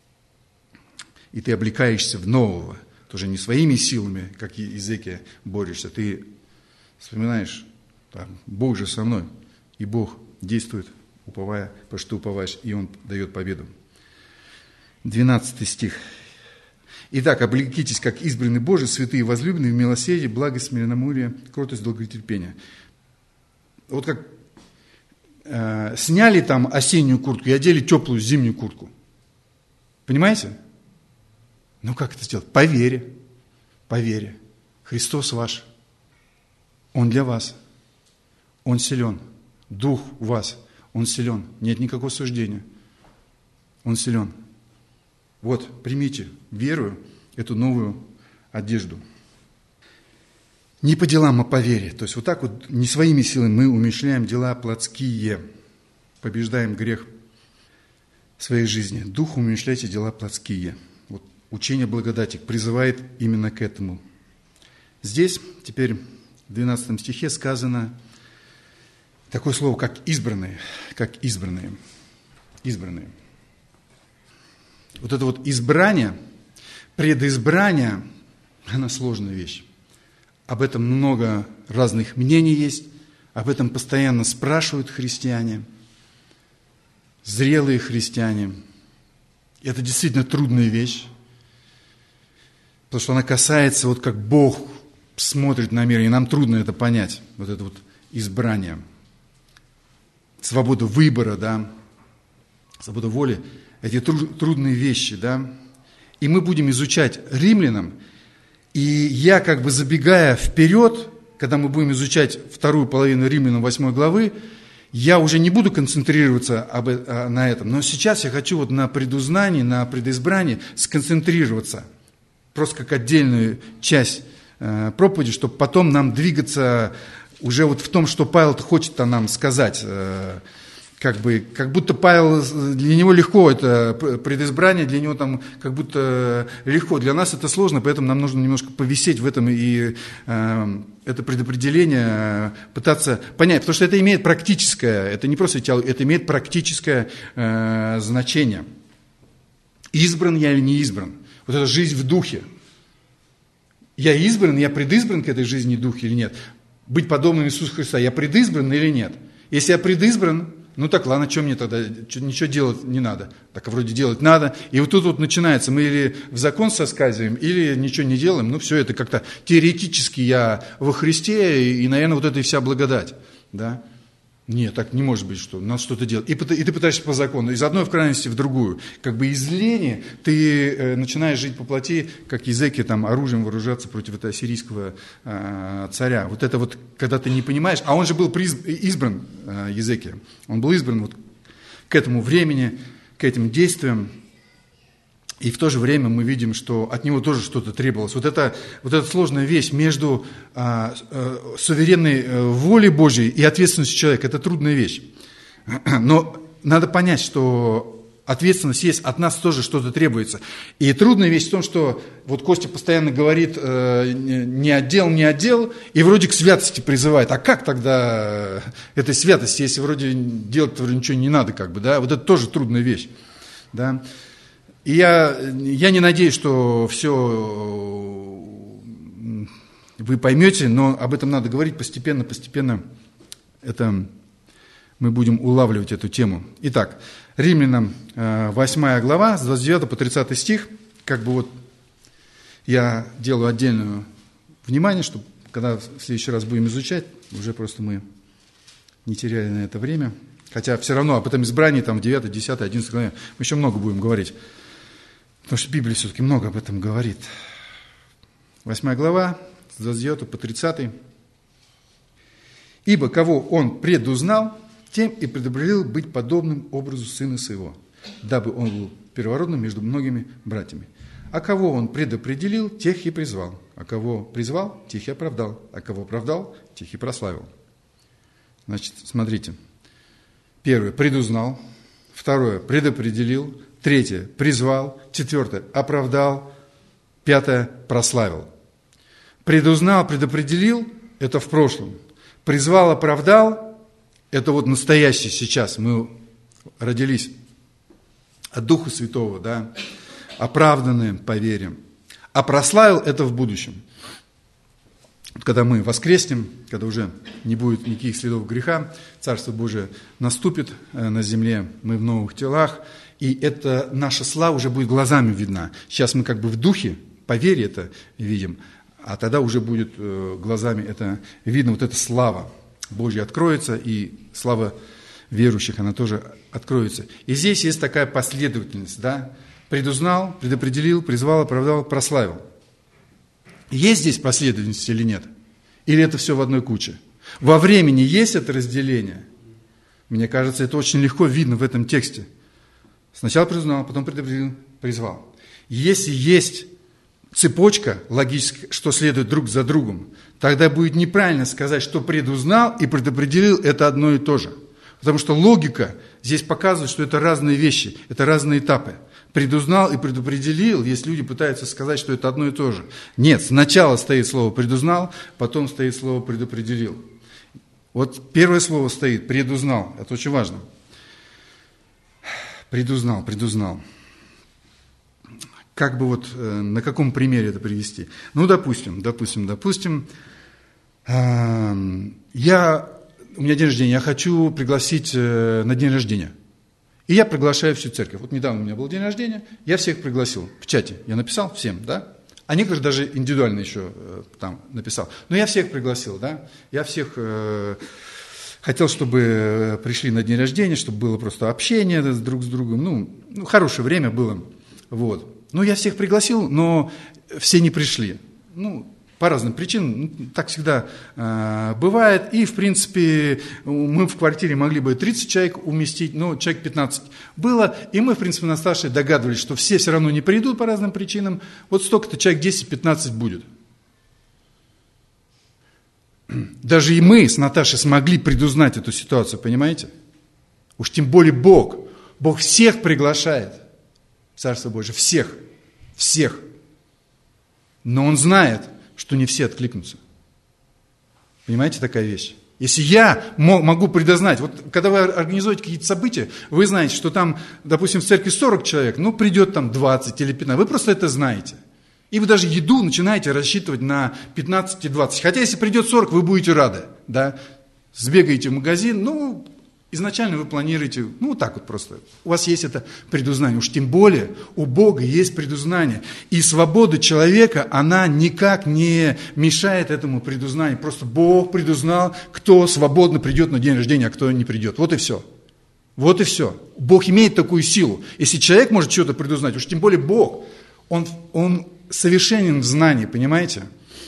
И ты облекаешься в нового. Тоже не своими силами, как Иезекия, борешься. Ты вспоминаешь, там, Бог же со мной. И Бог действует, уповая, потому что ты уповаешь, и Он дает победу. двенадцатый стих. Итак, облекитесь, как избранные Божии, святые и возлюбленные, в милосердии, благость, смиренномудрие, кротость, долготерпение. Вот как э, сняли там осеннюю куртку и одели теплую зимнюю куртку. Понимаете? Ну как это сделать? По вере. По вере. Христос ваш. Он для вас. Он силен. Дух у вас. Он силен. Нет никакого суждения. Он силен. Вот, примите верою эту новую одежду. Не по делам, а по вере. То есть вот так вот не своими силами мы умерщвляем дела плотские, побеждаем грех. в своей жизни. Духом умерщвляйте дела плотские. Вот учение благодати призывает именно к этому. Здесь теперь в двенадцатом стихе сказано такое слово, как избранные, как избранные, избранные. Вот это вот избрание, предизбрание, она сложная вещь. Об этом много разных мнений есть, об этом постоянно спрашивают христиане, зрелые христиане. И это действительно трудная вещь, потому что она касается, вот как Бог смотрит на мир, и нам трудно это понять, вот это вот избрание. Свобода выбора, да, свобода воли, эти трудные вещи, да. И мы будем изучать римлянам, и я как бы забегая вперед, когда мы будем изучать вторую половину Римлянам восьмой главы, я уже не буду концентрироваться об, на этом, но сейчас я хочу вот на предузнании, на предизбрании сконцентрироваться, просто как отдельную часть э, проповеди, чтобы потом нам двигаться уже вот в том, что Павел хочет нам сказать. Э, Как бы, как будто Павел, для него легко это предизбрание, для него там как будто легко. Для нас это сложно, поэтому нам нужно немножко повисеть в этом и э, это предопределение пытаться понять. Потому что это имеет практическое, это не просто теология, это имеет практическое э, значение. Избран я или не избран? Вот это жизнь в духе. Я избран, я предизбран к этой жизни в духе или нет? Быть подобным Иисусу Христу, я предизбран или нет? Если я предизбран, ну так, ладно, что мне тогда, ничего делать не надо. Так вроде делать надо. И вот тут вот начинается, мы или в закон соскальзываем, или ничего не делаем. Ну все это как-то теоретически я во Христе, и, наверное, вот это и вся благодать. Да? Нет, так не может быть, что надо что-то делать. И, и ты пытаешься по закону, из одной в крайности в другую. Как бы из лени ты э, начинаешь жить по плоти, как языки, там, оружием вооружаться против этого ассирийского э, царя. Вот это вот, когда ты не понимаешь, а он же был приз, избран, э, Езекия, он был избран вот к этому времени, к этим действиям. И в то же время мы видим, что от него тоже что-то требовалось. Вот, это, вот эта сложная вещь между а, а, суверенной волей Божьей и ответственностью человека. Это трудная вещь. Но надо понять, что ответственность есть, от нас тоже что-то требуется. И трудная вещь в том, что вот Костя постоянно говорит, э, не отдел, не отдел, и вроде к святости призывает. А как тогда этой святости, если вроде делать вроде ничего не надо, как бы, да? Вот это тоже трудная вещь, да? И я, я не надеюсь, что все вы поймете, но об этом надо говорить постепенно, постепенно. Это мы будем улавливать эту тему. Итак, Римлянам восьмая глава, с двадцать девятого по тридцатый стих. Как бы вот я делаю отдельное внимание, чтобы когда в следующий раз будем изучать, уже просто мы не теряли на это время. Хотя все равно об этом избрании там в девятой, десятой, одиннадцатой главе мы еще много будем говорить. Потому что Библия все-таки много об этом говорит. Восьмая глава, с двадцать девятого по тридцатый. «Ибо кого он предузнал, тем и предопределил быть подобным образу сына своего, дабы он был первородным между многими братьями. А кого он предопределил, тех и призвал. А кого призвал, тех и оправдал. А кого оправдал, тех и прославил». Значит, смотрите. Первое – предузнал. Второе – предопределил. Третье – призвал. Четвертое – оправдал. Пятое – прославил. Предузнал, предопределил – это в прошлом. Призвал, оправдал – это вот настоящий сейчас. Мы родились от Духа Святого, да, оправданные по вере. А прославил – это в будущем. Когда мы воскреснем, когда уже не будет никаких следов греха, Царство Божие наступит на земле, мы в новых телах, и это наша слава уже будет глазами видна. Сейчас мы как бы в духе, по вере это видим, а тогда уже будет глазами это видно, вот эта слава Божья откроется, и слава верующих, она тоже откроется. И здесь есть такая последовательность, да, предузнал, предопределил, призвал, оправдал, прославил. Есть здесь последовательность или нет? Или это все в одной куче? Во времени есть это разделение? Мне кажется, это очень легко видно в этом тексте. Сначала признал, потом предопределил, призвал. Если есть цепочка логическая, что следует друг за другом, тогда будет неправильно сказать, что предузнал и предопределил – это одно и то же. Потому что логика здесь показывает, что это разные вещи, это разные этапы. Предузнал и предопределил, есть люди пытаются сказать, что это одно и то же. Нет, сначала стоит слово предузнал, потом стоит слово предопределил. Вот первое слово стоит предузнал, это очень важно. Предузнал, предузнал. Как бы вот э, на каком примере это привести? Ну, допустим, допустим, допустим, э, я, у меня день рождения, я хочу пригласить э, на день рождения. И я приглашаю всю церковь. Вот недавно у меня был день рождения, я всех пригласил в чате. Я написал всем, да? А некоторые даже индивидуально еще э, там написал. Но я всех пригласил, да? Я всех э, хотел, чтобы пришли на день рождения, чтобы было просто общение друг с другом. Ну, ну хорошее время было. Вот. Ну, я всех пригласил, но все не пришли. Ну, по разным причинам, так всегда э, бывает. И, в принципе, мы в квартире могли бы тридцать человек уместить, но человек пятнадцать было. И мы, в принципе, на старшей догадывались, что все все равно не придут по разным причинам. Вот столько-то человек, десять-пятнадцать будет. Даже и мы с Наташей смогли предузнать эту ситуацию, понимаете? Уж тем более Бог. Бог всех приглашает. Царство Божие, всех, всех. Но Он знает, что не все откликнутся. Понимаете, такая вещь? Если я могу предузнать, вот когда вы организуете какие-то события, вы знаете, что там, допустим, в церкви сорок человек, ну придет там двадцать или пятнадцать, вы просто это знаете. И вы даже еду начинаете рассчитывать на пятнадцать и двадцать. Хотя если придет сорок, вы будете рады, да? Сбегаете в магазин, ну, изначально вы планируете, ну, вот так вот просто. У вас есть это предузнание. Уж тем более у Бога есть предузнание. И свобода человека, она никак не мешает этому предузнанию. Просто Бог предузнал, кто свободно придет на день рождения, а кто не придет. Вот и все. Вот и все. Бог имеет такую силу. Если человек может что-то предузнать, уж тем более Бог, Он, он совершенен в знании, понимаете?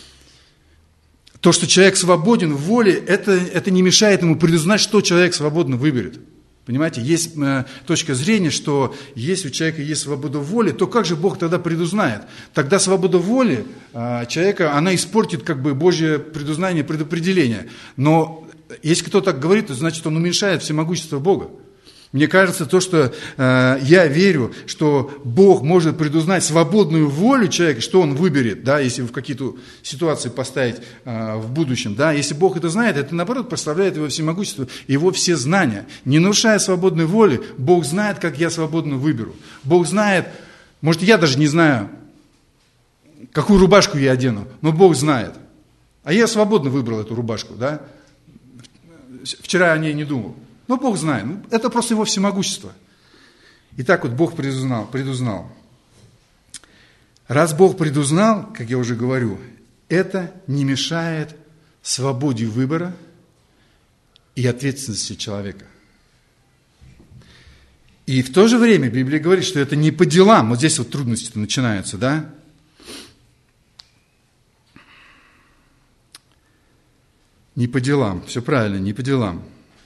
То, что человек свободен в воле, это, это не мешает ему предузнать, что человек свободно выберет. Понимаете, есть э, точка зрения, что если у человека есть свобода воли, то как же Бог тогда предузнает? Тогда свобода воли э, человека, она испортит как бы Божье предузнание, предопределение. Но если кто так говорит, то значит он уменьшает всемогущество Бога. Мне кажется, то, что э, я верю, что Бог может предузнать свободную волю человека, что он выберет, да, если в какие-то ситуации поставить э, в будущем. Да, если Бог это знает, это наоборот прославляет его всемогущество, его все знания. Не нарушая свободной воли, Бог знает, как я свободно выберу. Бог знает, может, я даже не знаю, какую рубашку я одену, но Бог знает. А я свободно выбрал эту рубашку, да. Вчера о ней не думал. Но Бог знает, это просто Его всемогущество. И так вот Бог предузнал, предузнал. Раз Бог предузнал, как я уже говорю, это не мешает свободе выбора и ответственности человека. И в то же время Библия говорит, что это не по делам. Вот здесь вот трудности начинаются, да? Не по делам, все правильно, не по делам.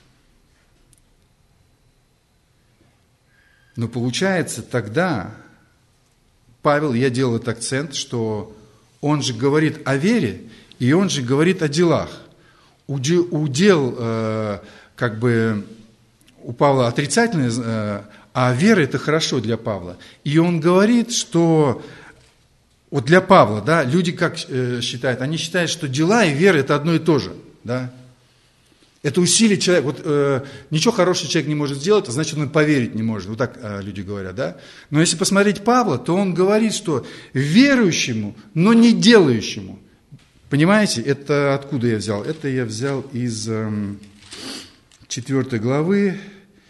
Но получается тогда, Павел, я делал этот акцент, что он же говорит о вере, и он же говорит о делах. Удел, удел э, как бы у Павла отрицательный, э, а вера это хорошо для Павла. И он говорит, что вот для Павла, да, люди как э, считают? Они считают, что дела и вера это одно и то же, да. Это усилие человека. Вот э, ничего хорошего человек не может сделать, значит, он поверить не может. Вот так э, люди говорят, да? Но если посмотреть Павла, то он говорит, что верующему, но не делающему. Понимаете, это откуда я взял? Это я взял из э, четвёртой главы.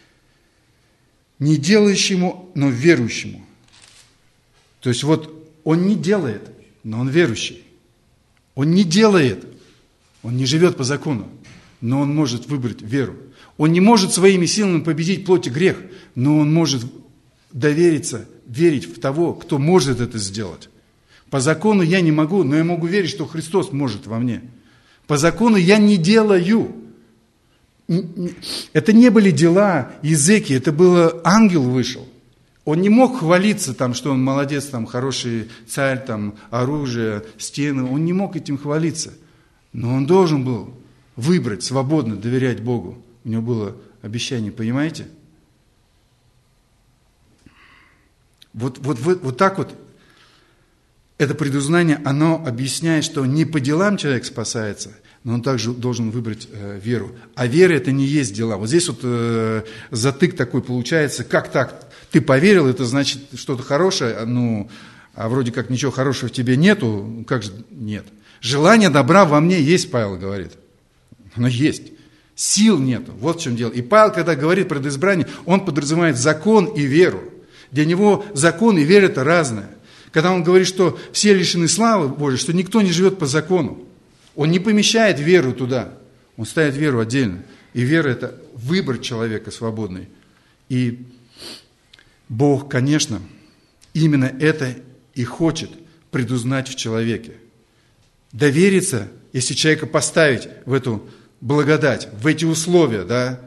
Не делающему, но верующему. То есть вот он не делает, но он верующий. Он не делает, он не живет по закону. Но он может выбрать веру. Он не может своими силами победить плоть и грех, но он может довериться, верить в того, кто может это сделать. По закону я не могу, но я могу верить, что Христос может во мне. По закону я не делаю. Это не были дела языки, это был ангел вышел. Он не мог хвалиться, там, что он молодец, там, хороший царь, там, оружие, стены. Он не мог этим хвалиться. Но он должен был выбрать, свободно доверять Богу. У него было обещаний, понимаете? Вот, вот, вот, вот так вот это предузнание, оно объясняет, что не по делам человек спасается, но он также должен выбрать э, веру. А вера – это не есть дела. Вот здесь вот э, затык такой получается. Как так? Ты поверил, это значит что-то хорошее, ну, а вроде как ничего хорошего в тебе нету. Как же нет? Желание добра во мне есть, Павел говорит. Оно есть. Сил нету. Вот в чем дело. И Павел, когда говорит про избрание, он подразумевает закон и веру. Для него закон и вера – это разное. Когда он говорит, что все лишены славы Божьей, что никто не живет по закону, он не помещает веру туда, он ставит веру отдельно. И вера – это выбор человека свободный. И Бог, конечно, именно это и хочет предузнать в человеке. Довериться, если человека поставить в эту благодать, в эти условия, да,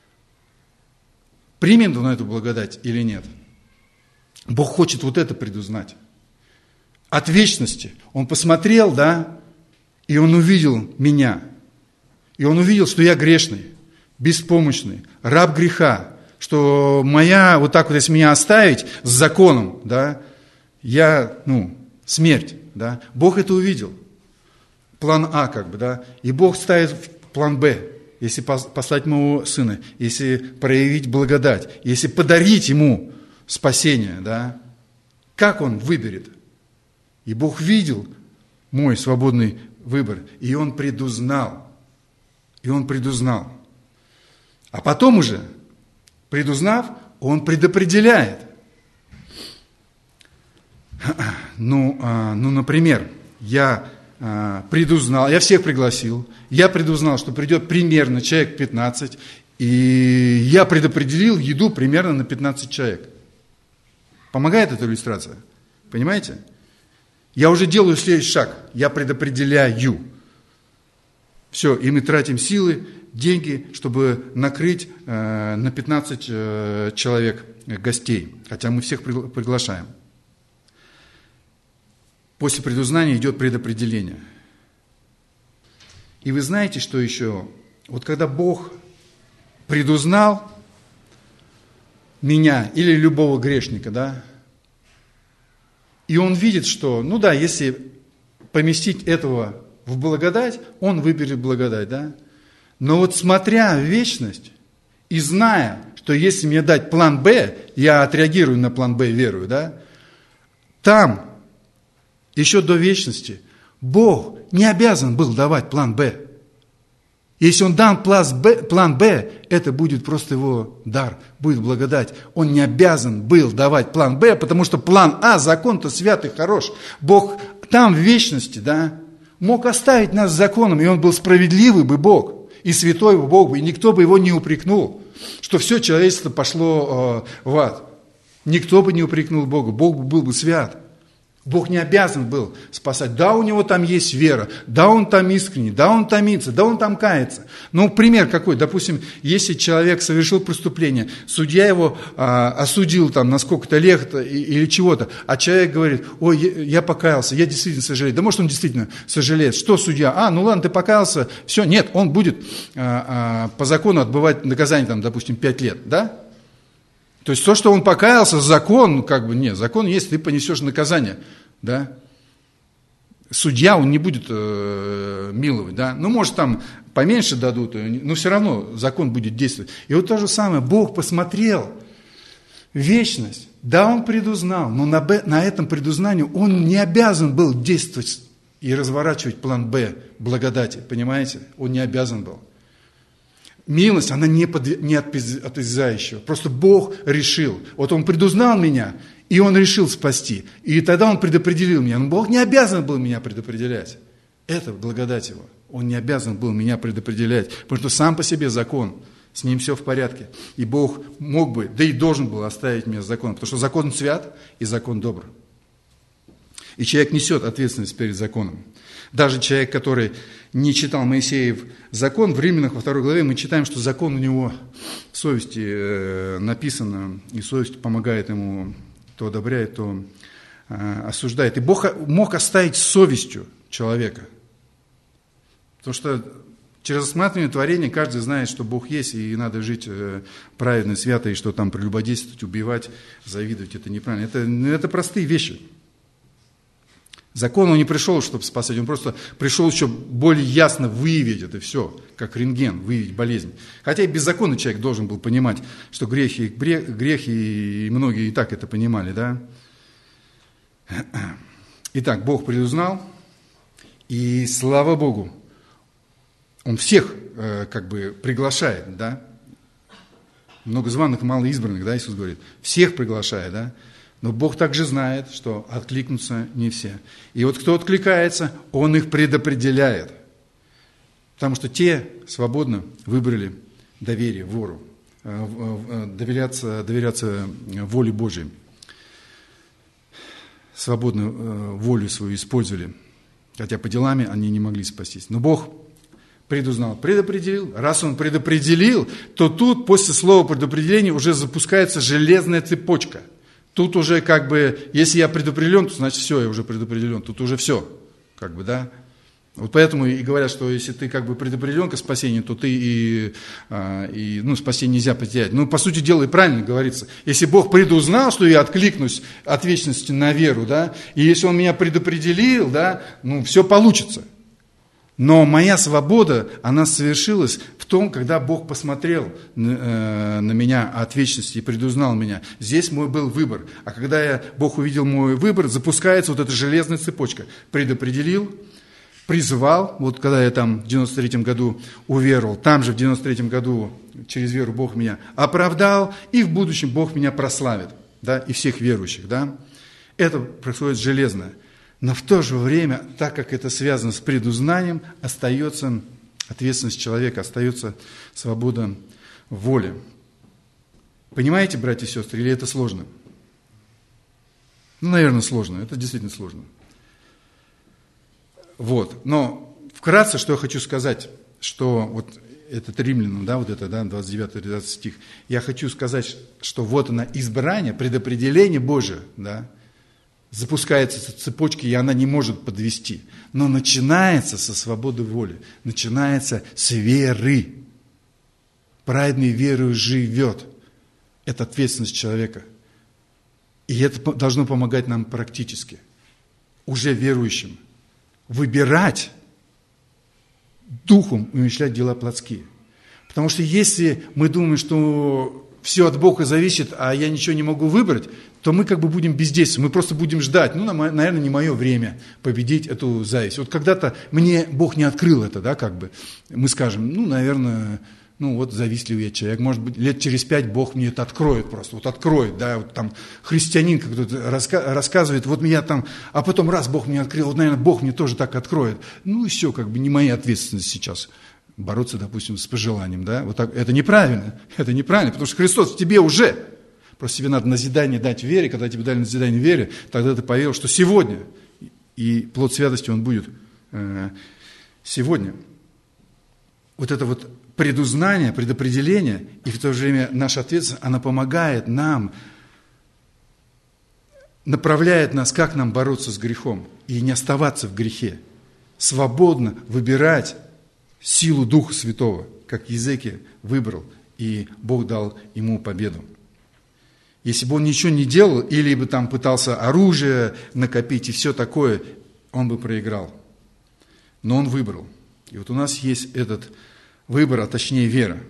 примет он эту благодать или нет. Бог хочет вот это предузнать. От вечности. Он посмотрел, да, и он увидел меня. И он увидел, что я грешный, беспомощный, раб греха, что моя, вот так вот, если меня оставить с законом, да, я, ну, смерть, да. Бог это увидел. План А, как бы, да. И Бог ставит план Б. Если послать моего сына, если проявить благодать, если подарить ему спасение, да, как он выберет? И Бог видел мой свободный выбор, и он предузнал, и он предузнал. А потом уже, предузнав, он предопределяет. Ну, ну например, я предузнал, я всех пригласил, я предузнал, что придет примерно человек пятнадцать, и я предопределил еду примерно на пятнадцать человек. Помогает эта иллюстрация? Понимаете? Я уже делаю следующий шаг. Я предопределяю. Все, и мы тратим силы, деньги, чтобы накрыть э, на пятнадцать э, человек гостей. Хотя мы всех пригла- приглашаем. После предузнания идет предопределение. И вы знаете, что еще? Вот когда Бог предузнал меня или любого грешника, да, и он видит, что, ну да, если поместить этого в благодать, он выберет благодать, да. Но вот смотря в вечность и зная, что если мне дать план Б, я отреагирую на план Б верою, да, там, еще до вечности, Бог не обязан был давать план Б. Если он дан план Б, это будет просто его дар, будет благодать. Он не обязан был давать план Б, потому что план А, закон-то святый, хорош. Бог там в вечности, да, мог оставить нас законом, и он был справедливый бы Бог, и святой бы Бог, и никто бы его не упрекнул, что все человечество пошло э, в ад. Никто бы не упрекнул Бога, Бог был бы свят. Бог не обязан был спасать. Да, у него там есть вера, да, он там искренний, да, он томится, да, он там кается. Ну, пример какой? Допустим, если человек совершил преступление, судья его а, осудил там на сколько-то лет или чего-то, а человек говорит: ой, я, я покаялся, я действительно сожалею. Да может, он действительно сожалеет. Что судья? А, ну ладно, ты покаялся, все, нет, он будет а, а, по закону отбывать наказание, там, допустим, пять лет, да? То есть то, что он покаялся, закон, ну как бы нет, закон есть, ты понесешь наказание, да. Судья, он не будет э, миловать, да. Ну, может, там поменьше дадут, но все равно закон будет действовать. И вот то же самое, Бог посмотрел вечность, да, он предузнал, но на, Б, на этом предузнании он не обязан был действовать и разворачивать план Б благодати, понимаете? Он не обязан был. Милость, она не, под, не от отъезжающего. Просто Бог решил. Вот Он предузнал меня, и Он решил спасти. И тогда Он предопределил меня. Но Бог не обязан был меня предопределять. Это благодать Его. Он не обязан был меня предопределять. Потому что сам по себе закон. С ним все в порядке. И Бог мог бы, да и должен был оставить меня закон. Потому что закон свят и закон добр. И человек несет ответственность перед законом. Даже человек, который не читал Моисеев закон, в Римлянах во второй главе мы читаем, что закон у него в совести написано, и совесть помогает ему, то одобряет, то осуждает. И Бог мог оставить совестью человека. Потому что Через рассматривание творения каждый знает, что Бог есть, и надо жить праведно, свято, и что там прелюбодействовать, убивать, завидовать, это неправильно. Это, это простые вещи. Закон он не пришел, чтобы спасать, он просто пришел еще более ясно выявить это все, как рентген, выявить болезнь. Хотя и беззаконный человек должен был понимать, что грехи, грехи, и многие и так это понимали, да. Итак, Бог предузнал, и слава Богу, Он всех э, как бы приглашает, да. Много званых, мало избранных, да, Иисус говорит. Всех приглашает, да. Но Бог также знает, что откликнутся не все. И вот кто откликается, Он их предопределяет. Потому что те свободно выбрали доверие, вору, доверяться, доверяться воле Божьей. Свободно волю свою использовали. Хотя по делам они не могли спастись. Но Бог предузнал, предопределил. Раз Он предопределил, то тут после слова предопределения уже запускается железная цепочка. Тут уже как бы, если я предопределен, то значит все, я уже предопределен. Тут уже все, как бы, да. Вот поэтому и говорят, что если ты как бы предопределен к спасению, то ты и, и ну, спасение нельзя потерять. Ну, по сути дела, и правильно говорится. Если Бог предузнал, что я откликнусь от вечности на веру, да, и если Он меня предопределил, да, ну, все получится. Но моя свобода, она совершилась в том, когда Бог посмотрел на, на меня от вечности и предузнал меня. Здесь мой был выбор. А когда я, Бог увидел мой выбор, запускается вот эта железная цепочка. Предопределил, призвал. Вот когда я там в девяносто третьем году уверовал, там же в девяносто третьем году через веру Бог меня оправдал, и в будущем Бог меня прославит. Да, и всех верующих. Да. Это происходит железно. Но в то же время, так как это связано с предузнанием, остается ответственность человека, остается свобода воли. Понимаете, братья и сестры, или это сложно? Ну, наверное, сложно. Это действительно сложно. Вот. Но вкратце, что я хочу сказать, что вот этот Римлянам, да, вот это, да, двадцать девятый тридцатый стих, я хочу сказать, что вот оно избрание, предопределение Божие, да, запускается цепочка, и она не может подвести. Но начинается со свободы воли, начинается с веры. Праведной верою живет. Это ответственность человека. И это должно помогать нам практически, уже верующим, выбирать духом и умерщвлять дела плотские. Потому что если мы думаем, что все от Бога зависит, а я ничего не могу выбрать, то мы как бы будем бездействовать, мы просто будем ждать. Ну, наверное, не мое время победить эту зависть. Вот когда-то мне Бог не открыл это, да, как бы. Мы скажем, ну, наверное, ну, вот завистливый я человек. Может быть, лет через пять Бог мне это откроет просто. Вот откроет, да, вот там христианин как-то раска- рассказывает, вот меня там, а потом раз Бог мне открыл, вот, наверное, Бог мне тоже так откроет. Ну, и все, как бы не моя ответственность сейчас. Бороться, допустим, с пожеланием, да, вот так, это неправильно, это неправильно, потому что Христос в тебе уже, просто тебе надо назидание дать в вере, когда тебе дали назидание в вере, тогда ты поверил, что сегодня, и плод святости он будет э, сегодня. Вот это вот предузнание, предопределение, и в то же время наша ответственность, она помогает нам, направляет нас, как нам бороться с грехом, и не оставаться в грехе, свободно выбирать силу Духа Святого, как Иезекия выбрал, и Бог дал ему победу. Если бы он ничего не делал, или бы там пытался оружие накопить и все такое, он бы проиграл. Но он выбрал. И вот у нас есть этот выбор, а точнее вера.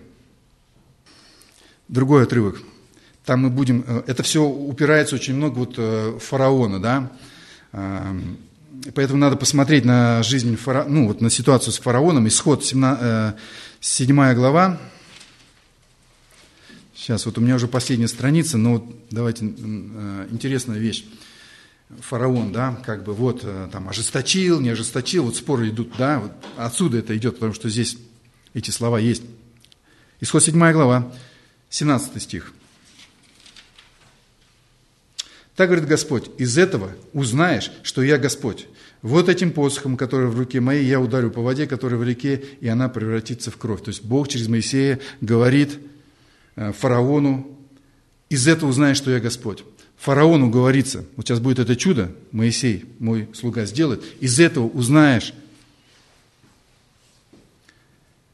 Другой отрывок. Там мы будем... Это все упирается очень много вот в фараона, да? Поэтому надо посмотреть на жизнь, фара... ну, вот на ситуацию с фараоном. Исход, седьмая глава. Сейчас, вот у меня уже последняя страница, но вот давайте, интересная вещь. Фараон, да, как бы вот там ожесточил, не ожесточил, вот споры идут, да, вот отсюда это идет, потому что здесь эти слова есть. Исход седьмая глава, семнадцатый стих. Так говорит Господь, из этого узнаешь, что я Господь. Вот этим посохом, который в руке моей, я ударю по воде, которая в реке, и она превратится в кровь. То есть Бог через Моисея говорит фараону, из этого узнаешь, что я Господь. Фараону говорится, вот сейчас будет это чудо, Моисей, мой слуга, сделает, из этого узнаешь,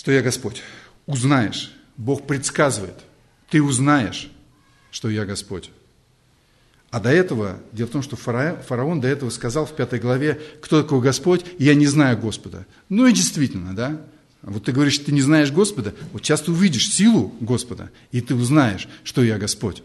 что я Господь. Узнаешь. Бог предсказывает. Ты узнаешь, что я Господь. А до этого, дело в том, что фараон до этого сказал в пятой главе, кто такой Господь, я не знаю Господа. Ну и действительно, да. Вот ты говоришь, ты не знаешь Господа, вот сейчас ты увидишь силу Господа, и ты узнаешь, что я Господь.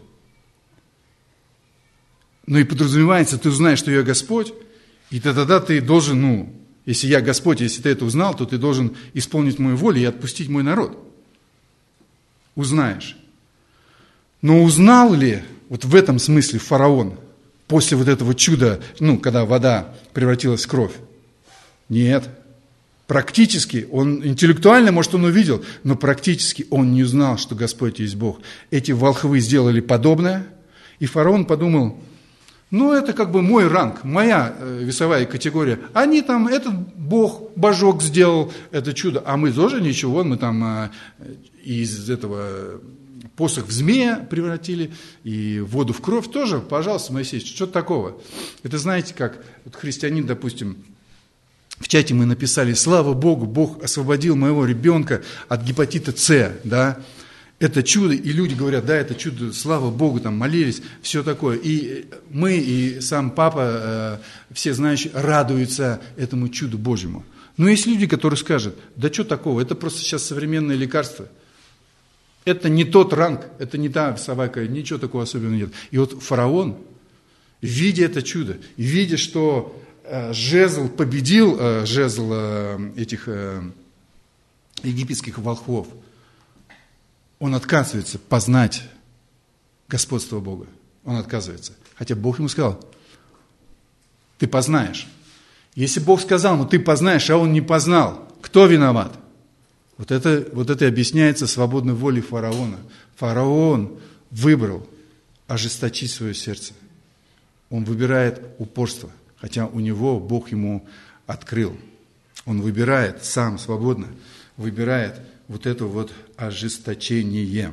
Ну и подразумевается, ты узнаешь, что я Господь, и тогда ты должен, ну, если я Господь, если ты это узнал, то ты должен исполнить мою волю и отпустить мой народ. Узнаешь. Но узнал ли, вот в этом смысле фараон, после вот этого чуда, ну, когда вода превратилась в кровь? Нет. Практически, он интеллектуально, может, он увидел, но практически он не узнал, что Господь есть Бог. Эти волхвы сделали подобное, и фараон подумал, ну, это как бы мой ранг, моя весовая категория. Они там, этот Бог, Божок сделал это чудо, а мы тоже ничего, мы там из этого посох в змея превратили, и воду в кровь тоже, пожалуйста, Моисей, что такого? Это знаете как, вот христианин, допустим, в чате мы написали, слава Богу, Бог освободил моего ребенка от гепатита С, да, это чудо, и люди говорят, да, это чудо, слава Богу, там молились, все такое. И мы, и сам папа, все знающие, радуются этому чуду Божьему. Но есть люди, которые скажут, да что такого, это просто сейчас современное лекарство. Это не тот ранг, это не та собака, ничего такого особенного нет. И вот фараон, видя это чудо, видя, что жезл победил жезл этих египетских волхвов, он отказывается познать господство Бога. Он отказывается. Хотя Бог ему сказал, ты познаешь. Если Бог сказал, ну ты познаешь, а он не познал, кто виноват? Вот это, вот это и объясняется свободной волей фараона. Фараон выбрал ожесточить свое сердце. Он выбирает упорство, хотя у него Бог ему открыл. Он выбирает сам свободно, выбирает вот это вот ожесточение.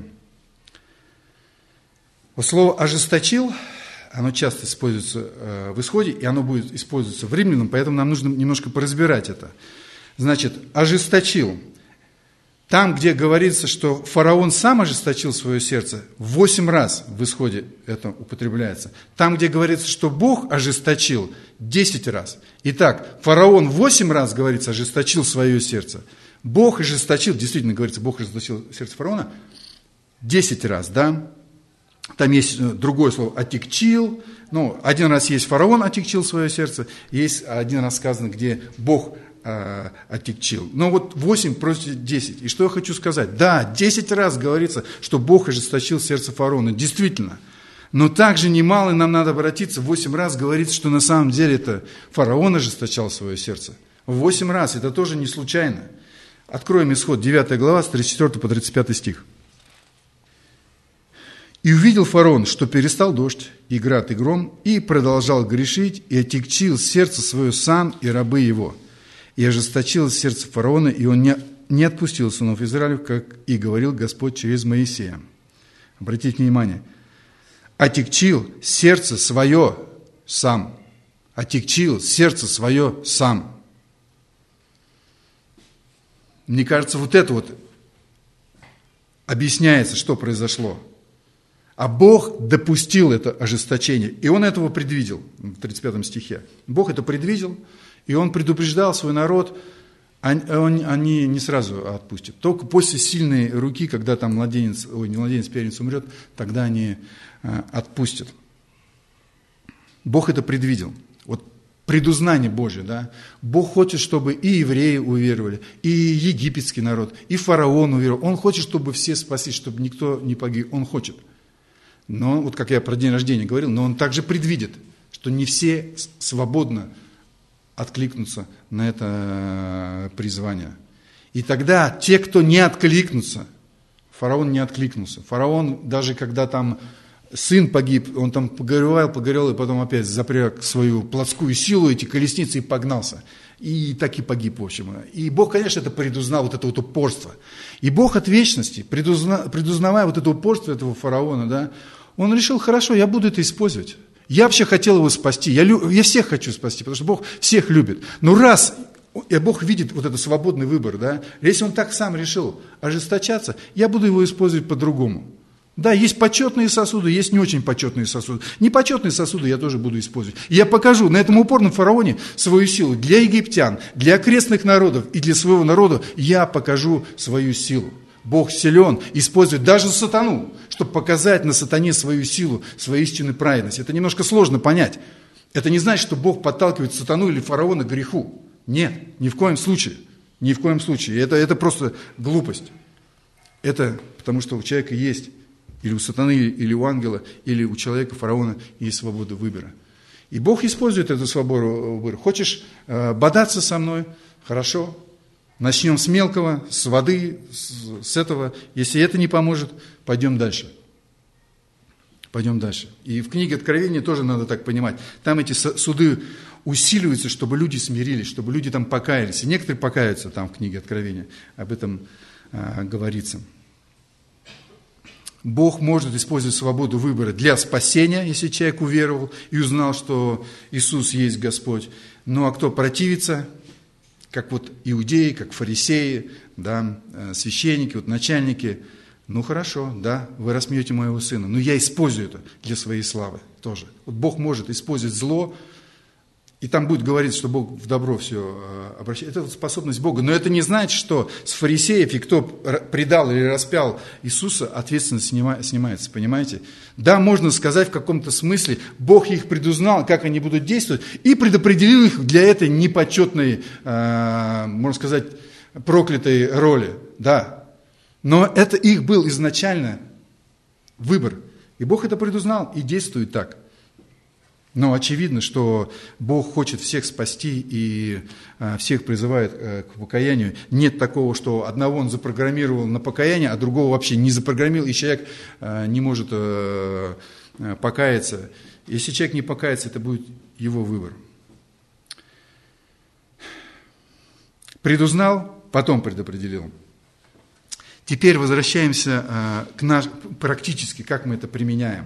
Вот слово «ожесточил», оно часто используется в Исходе, и оно будет использоваться в Римлянам, поэтому нам нужно немножко поразбирать это. Значит, «ожесточил». Там, где говорится, что фараон сам ожесточил свое сердце, восемь раз в Исходе это употребляется. Там, где говорится, что Бог ожесточил, десять раз. Итак, фараон восемь раз, говорится, ожесточил свое сердце. Бог ожесточил, действительно говорится, Бог ожесточил сердце фараона десять раз, да? Там есть другое слово «отягчил». Ну, один раз есть фараон отягчил свое сердце, есть один раз сказано, где Бог а, отягчил. Но вот восемь против десять. И что я хочу сказать? Да, десять раз говорится, что Бог ожесточил сердце фараона. Действительно. Но также немало нам надо обратиться. восемь раз говорится, что на самом деле это фараон ожесточал свое сердце. восемь раз. Это тоже не случайно. Откроем Исход, девятая глава, с тридцать четвёртого по тридцать пятый стих. «И увидел фараон, что перестал дождь, и град, и гром, и продолжал грешить, и отягчил сердце свое сам и рабы его. И ожесточилось сердце фараона, и он не, не отпустил сынов Израилев, как и говорил Господь через Моисея». Обратите внимание. Отягчил сердце свое сам. Отягчил сердце свое сам. Мне кажется, вот это вот объясняется, что произошло. А Бог допустил это ожесточение, и Он этого предвидел в тридцать пятом стихе. Бог это предвидел, и Он предупреждал свой народ, они не сразу отпустят. Только после сильной руки, когда там младенец, ой, не младенец, первенец умрет, тогда они отпустят. Бог это предвидел. Вот предузнание Божье, да. Бог хочет, чтобы и евреи уверовали, и египетский народ, и фараон уверовал. Он хочет, чтобы все спаслись, чтобы никто не погиб. Он хочет. Но, вот как я про день рождения говорил, но он также предвидит, что не все свободно откликнутся на это призвание. И тогда те, кто не откликнутся, фараон не откликнулся. Фараон, даже когда там сын погиб, он там погоревал, погорел, и потом опять запряг свою плотскую силу, эти колесницы, и погнался. И так и погиб, в общем. И Бог, конечно, это предузнал, вот это вот упорство. И Бог от вечности, предузна, предузнавая вот это упорство этого фараона, да, он решил, хорошо, я буду это использовать. Я вообще хотел его спасти, я, лю, я всех хочу спасти, потому что Бог всех любит. Но раз И Бог видит вот этот свободный выбор, да. Если Он так сам решил ожесточаться, я буду его использовать по-другому. Да, есть почетные сосуды, есть не очень почетные сосуды. Непочетные сосуды я тоже буду использовать. И я покажу на этом упорном фараоне свою силу. Для египтян, для окрестных народов и для своего народа я покажу свою силу. Бог силен использовать даже сатану, чтобы показать на сатане свою силу, свою истинную праведность. Это немножко сложно понять. Это не значит, что Бог подталкивает сатану или фараона к греху. Нет, ни в коем случае. Ни в коем случае. Это, это просто глупость. Это потому, что у человека есть, или у сатаны, или у ангела, или у человека, фараона, есть свобода выбора. И Бог использует эту свободу выбора. Хочешь э, бодаться со мной? Хорошо. Начнем с мелкого, с воды, с, с этого. Если это не поможет, пойдем дальше. Пойдем дальше. И в книге Откровения тоже надо так понимать. Там эти суды усиливаются, чтобы люди смирились, чтобы люди там покаялись. И некоторые покаются там в книге Откровения. Об этом э, говорится. Бог может использовать свободу выбора для спасения, если человек уверовал и узнал, что Иисус есть Господь. Ну а кто противится, как вот иудеи, как фарисеи, да, священники, вот начальники, ну хорошо, да, вы рассмеете моего сына, но я использую это для своей славы тоже. Вот Бог может использовать зло, и там будет говориться, что Бог в добро все обращает. Это способность Бога. Но это не значит, что с фарисеев и кто предал или распял Иисуса, ответственность снимается, понимаете? Да, можно сказать в каком-то смысле, Бог их предузнал, как они будут действовать, и предопределил их для этой непочетной, можно сказать, проклятой роли. Да. Но это их был изначально выбор. И Бог это предузнал и действует так. Но очевидно, что Бог хочет всех спасти и всех призывает к покаянию. Нет такого, что одного Он запрограммировал на покаяние, а другого вообще не запрограммировал, и человек не может покаяться. Если человек не покается, это будет его выбор. Предузнал, потом предопределил. Теперь возвращаемся к наш, практически, как мы это применяем.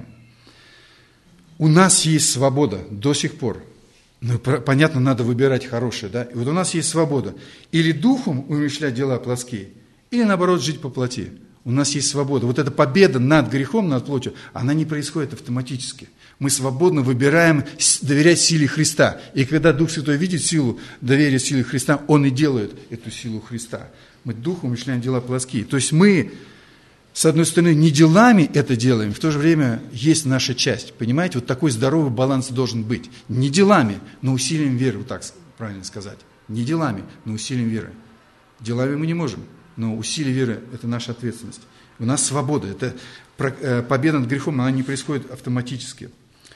У нас есть свобода до сих пор. Ну, понятно, надо выбирать хорошее, да? И вот у нас есть свобода. Или духом умышлять дела плотские, или наоборот жить по плоти. У нас есть свобода. Вот эта победа над грехом, над плотью, она не происходит автоматически. Мы свободно выбираем доверять силе Христа. И когда Дух Святой видит силу доверия силе Христа, Он и делает эту силу Христа. Мы духом умышляем дела плотские. То есть мы, с одной стороны, не делами это делаем, в то же время есть наша часть. Понимаете, вот такой здоровый баланс должен быть. Не делами, но усилием веры, вот так правильно сказать. Не делами, но усилием веры. Делами мы не можем, но усилие веры – это наша ответственность. У нас свобода, это победа над грехом, она не происходит автоматически.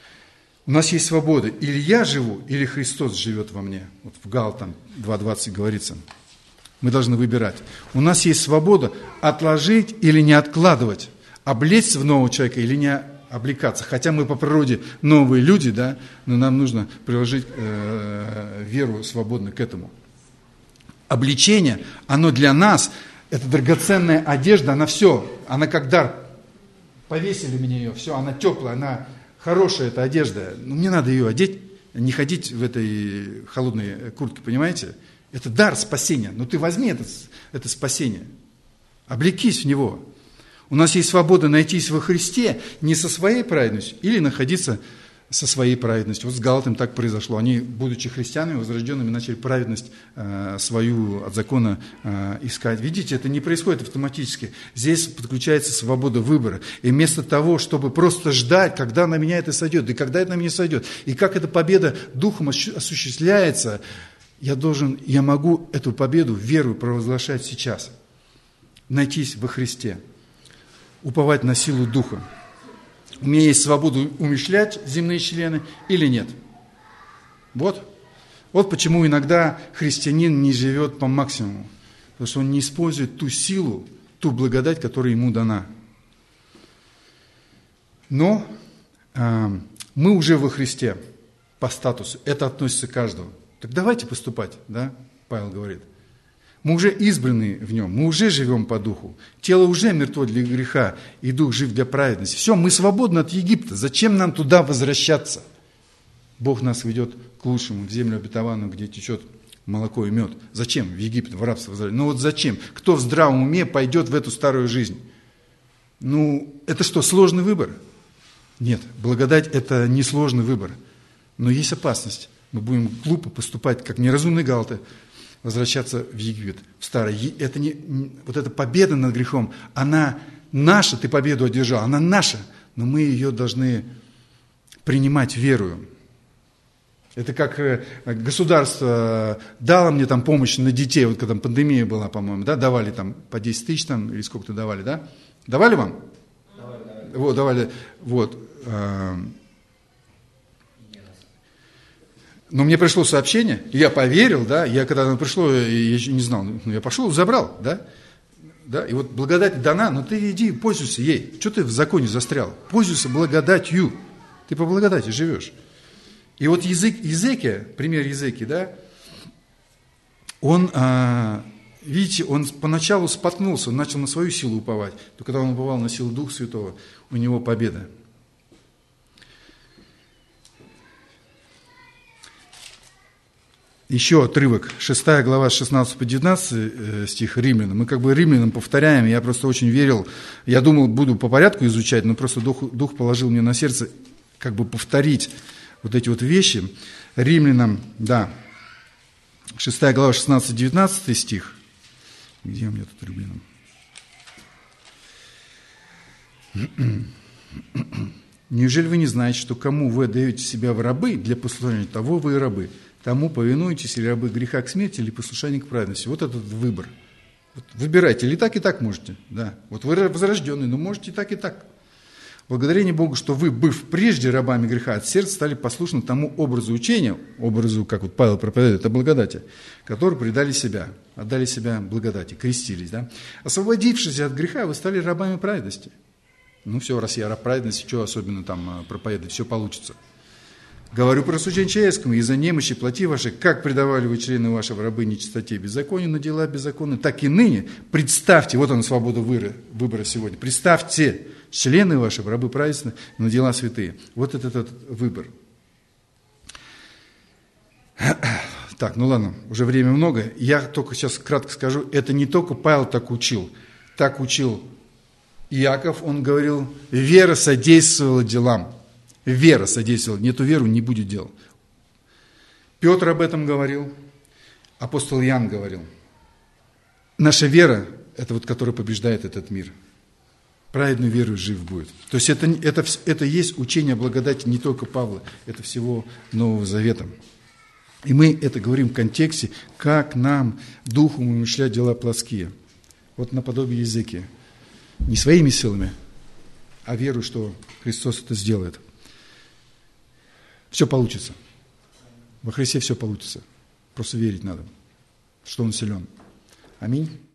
У нас есть свобода. Или я живу, или Христос живет во мне. Вот в Галатам два двадцать говорится. Мы должны выбирать. У нас есть свобода отложить или не откладывать, облечься в нового человека или не облекаться. Хотя мы по природе новые люди, да, но нам нужно приложить э, веру свободно к этому. Облечение, оно для нас, это драгоценная одежда, она все, она как дар. Повесили мне ее, все, она теплая, она хорошая, эта одежда. Но мне надо ее одеть, не ходить в этой холодной куртке, понимаете? Это дар спасения. Но ты возьми это, это спасение. Облекись в него. У нас есть свобода найтись во Христе не со своей праведностью или находиться со своей праведностью. Вот с Галатами так произошло. Они, будучи христианами, возрожденными, начали праведность э, свою от закона э, искать. Видите, это не происходит автоматически. Здесь подключается свобода выбора. И вместо того, чтобы просто ждать, когда на меня это сойдет, и когда это на меня сойдет, и как эта победа духом осуществляется, я должен, я могу эту победу, веру провозглашать сейчас. Найтись во Христе. Уповать на силу Духа. У меня есть свобода умышлять земные члены или нет. Вот. Вот почему иногда христианин не живет по максимуму. Потому что он не использует ту силу, ту благодать, которая ему дана. Но э, мы уже во Христе по статусу. Это относится к каждому. Так давайте поступать, да, Павел говорит. Мы уже избраны в нем, мы уже живем по духу. Тело уже мертво для греха, и дух жив для праведности. Все, мы свободны от Египта. Зачем нам туда возвращаться? Бог нас ведет к лучшему, в землю обетованную, где течет молоко и мед. Зачем в Египет, в рабство возвращать? Ну вот зачем? Кто в здравом уме пойдет в эту старую жизнь? Ну, это что, сложный выбор? Нет, благодать – это не сложный выбор. Но есть опасность. Мы будем глупо поступать, как неразумные галаты, возвращаться в Египет, в старый. Это не, вот эта победа над грехом, она наша, ты победу одержал, она наша, но мы ее должны принимать верою. Это как государство дало мне там помощь на детей, вот когда там пандемия была, по-моему, да, давали там по десять тысяч там, или сколько-то давали, да? Давали вам? Давали, давали. Вот, давали, вот. Но мне пришло сообщение, я поверил, да, я когда оно пришло, я еще не знал, ну, я пошел, забрал, да, да, и вот благодать дана, но ты иди, пользуйся ей, что ты в законе застрял, пользуйся благодатью, ты по благодати живешь. И вот язык, языки, пример языки, да, он, а, видите, он поначалу споткнулся, он начал на свою силу уповать, то когда он уповал на силу Духа Святого, у него победа. Еще отрывок, шестая глава, с шестнадцатого по девятнадцатый стих Римлянам. Мы как бы Римлянам повторяем, я просто очень верил, я думал, буду по порядку изучать, но просто Дух, Дух положил мне на сердце как бы повторить вот эти вот вещи. Римлянам, да, шестая глава, шестнадцатый-девятнадцатый стих. Где у меня тут Римлянам? Неужели вы не знаете, что кому вы отдаете себя в рабы для послушания, того вы и рабы? Тому повинуетесь, или рабы греха к смерти, или послушание к праведности. Вот этот выбор. Вот выбирайте, или так и так можете. Да. Вот вы возрожденный, но можете и так и так. Благодарение Богу, что вы, быв прежде рабами греха от сердца, стали послушны тому образу учения, образу, как вот Павел проповедует, о благодати, который предали себя, отдали себя благодати, крестились. Да? Освободившись от греха, вы стали рабами праведности. Ну все, раз я раб праведности, что особенно там проповедовать, все получится. Говорю про рассуждение человеческому, из-за немощи плоти вашей, как предавали вы члены ваши в рабы нечистоте и беззаконию, на дела беззаконные, так и ныне представьте, вот она свобода выбора сегодня, представьте члены ваши в рабы праведственные, на дела святые. Вот этот, этот выбор. Так, ну ладно, уже время много. Я только сейчас кратко скажу, это не только Павел так учил, так учил Иаков, он говорил, вера содействовала делам. Вера содействовала, нету веры, не будет дел. Петр об этом говорил, апостол Иоанн говорил. Наша вера, это вот, которая побеждает этот мир. Праведную веру жив будет. То есть это, это, это есть учение о благодати не только Павла, это всего Нового Завета. И мы это говорим в контексте, как нам духом умышлять дела плотские. Вот наподобие языки. Не своими силами, а веру, что Христос это сделает. Все получится. Во Христе все получится. Просто верить надо, что Он силен. Аминь.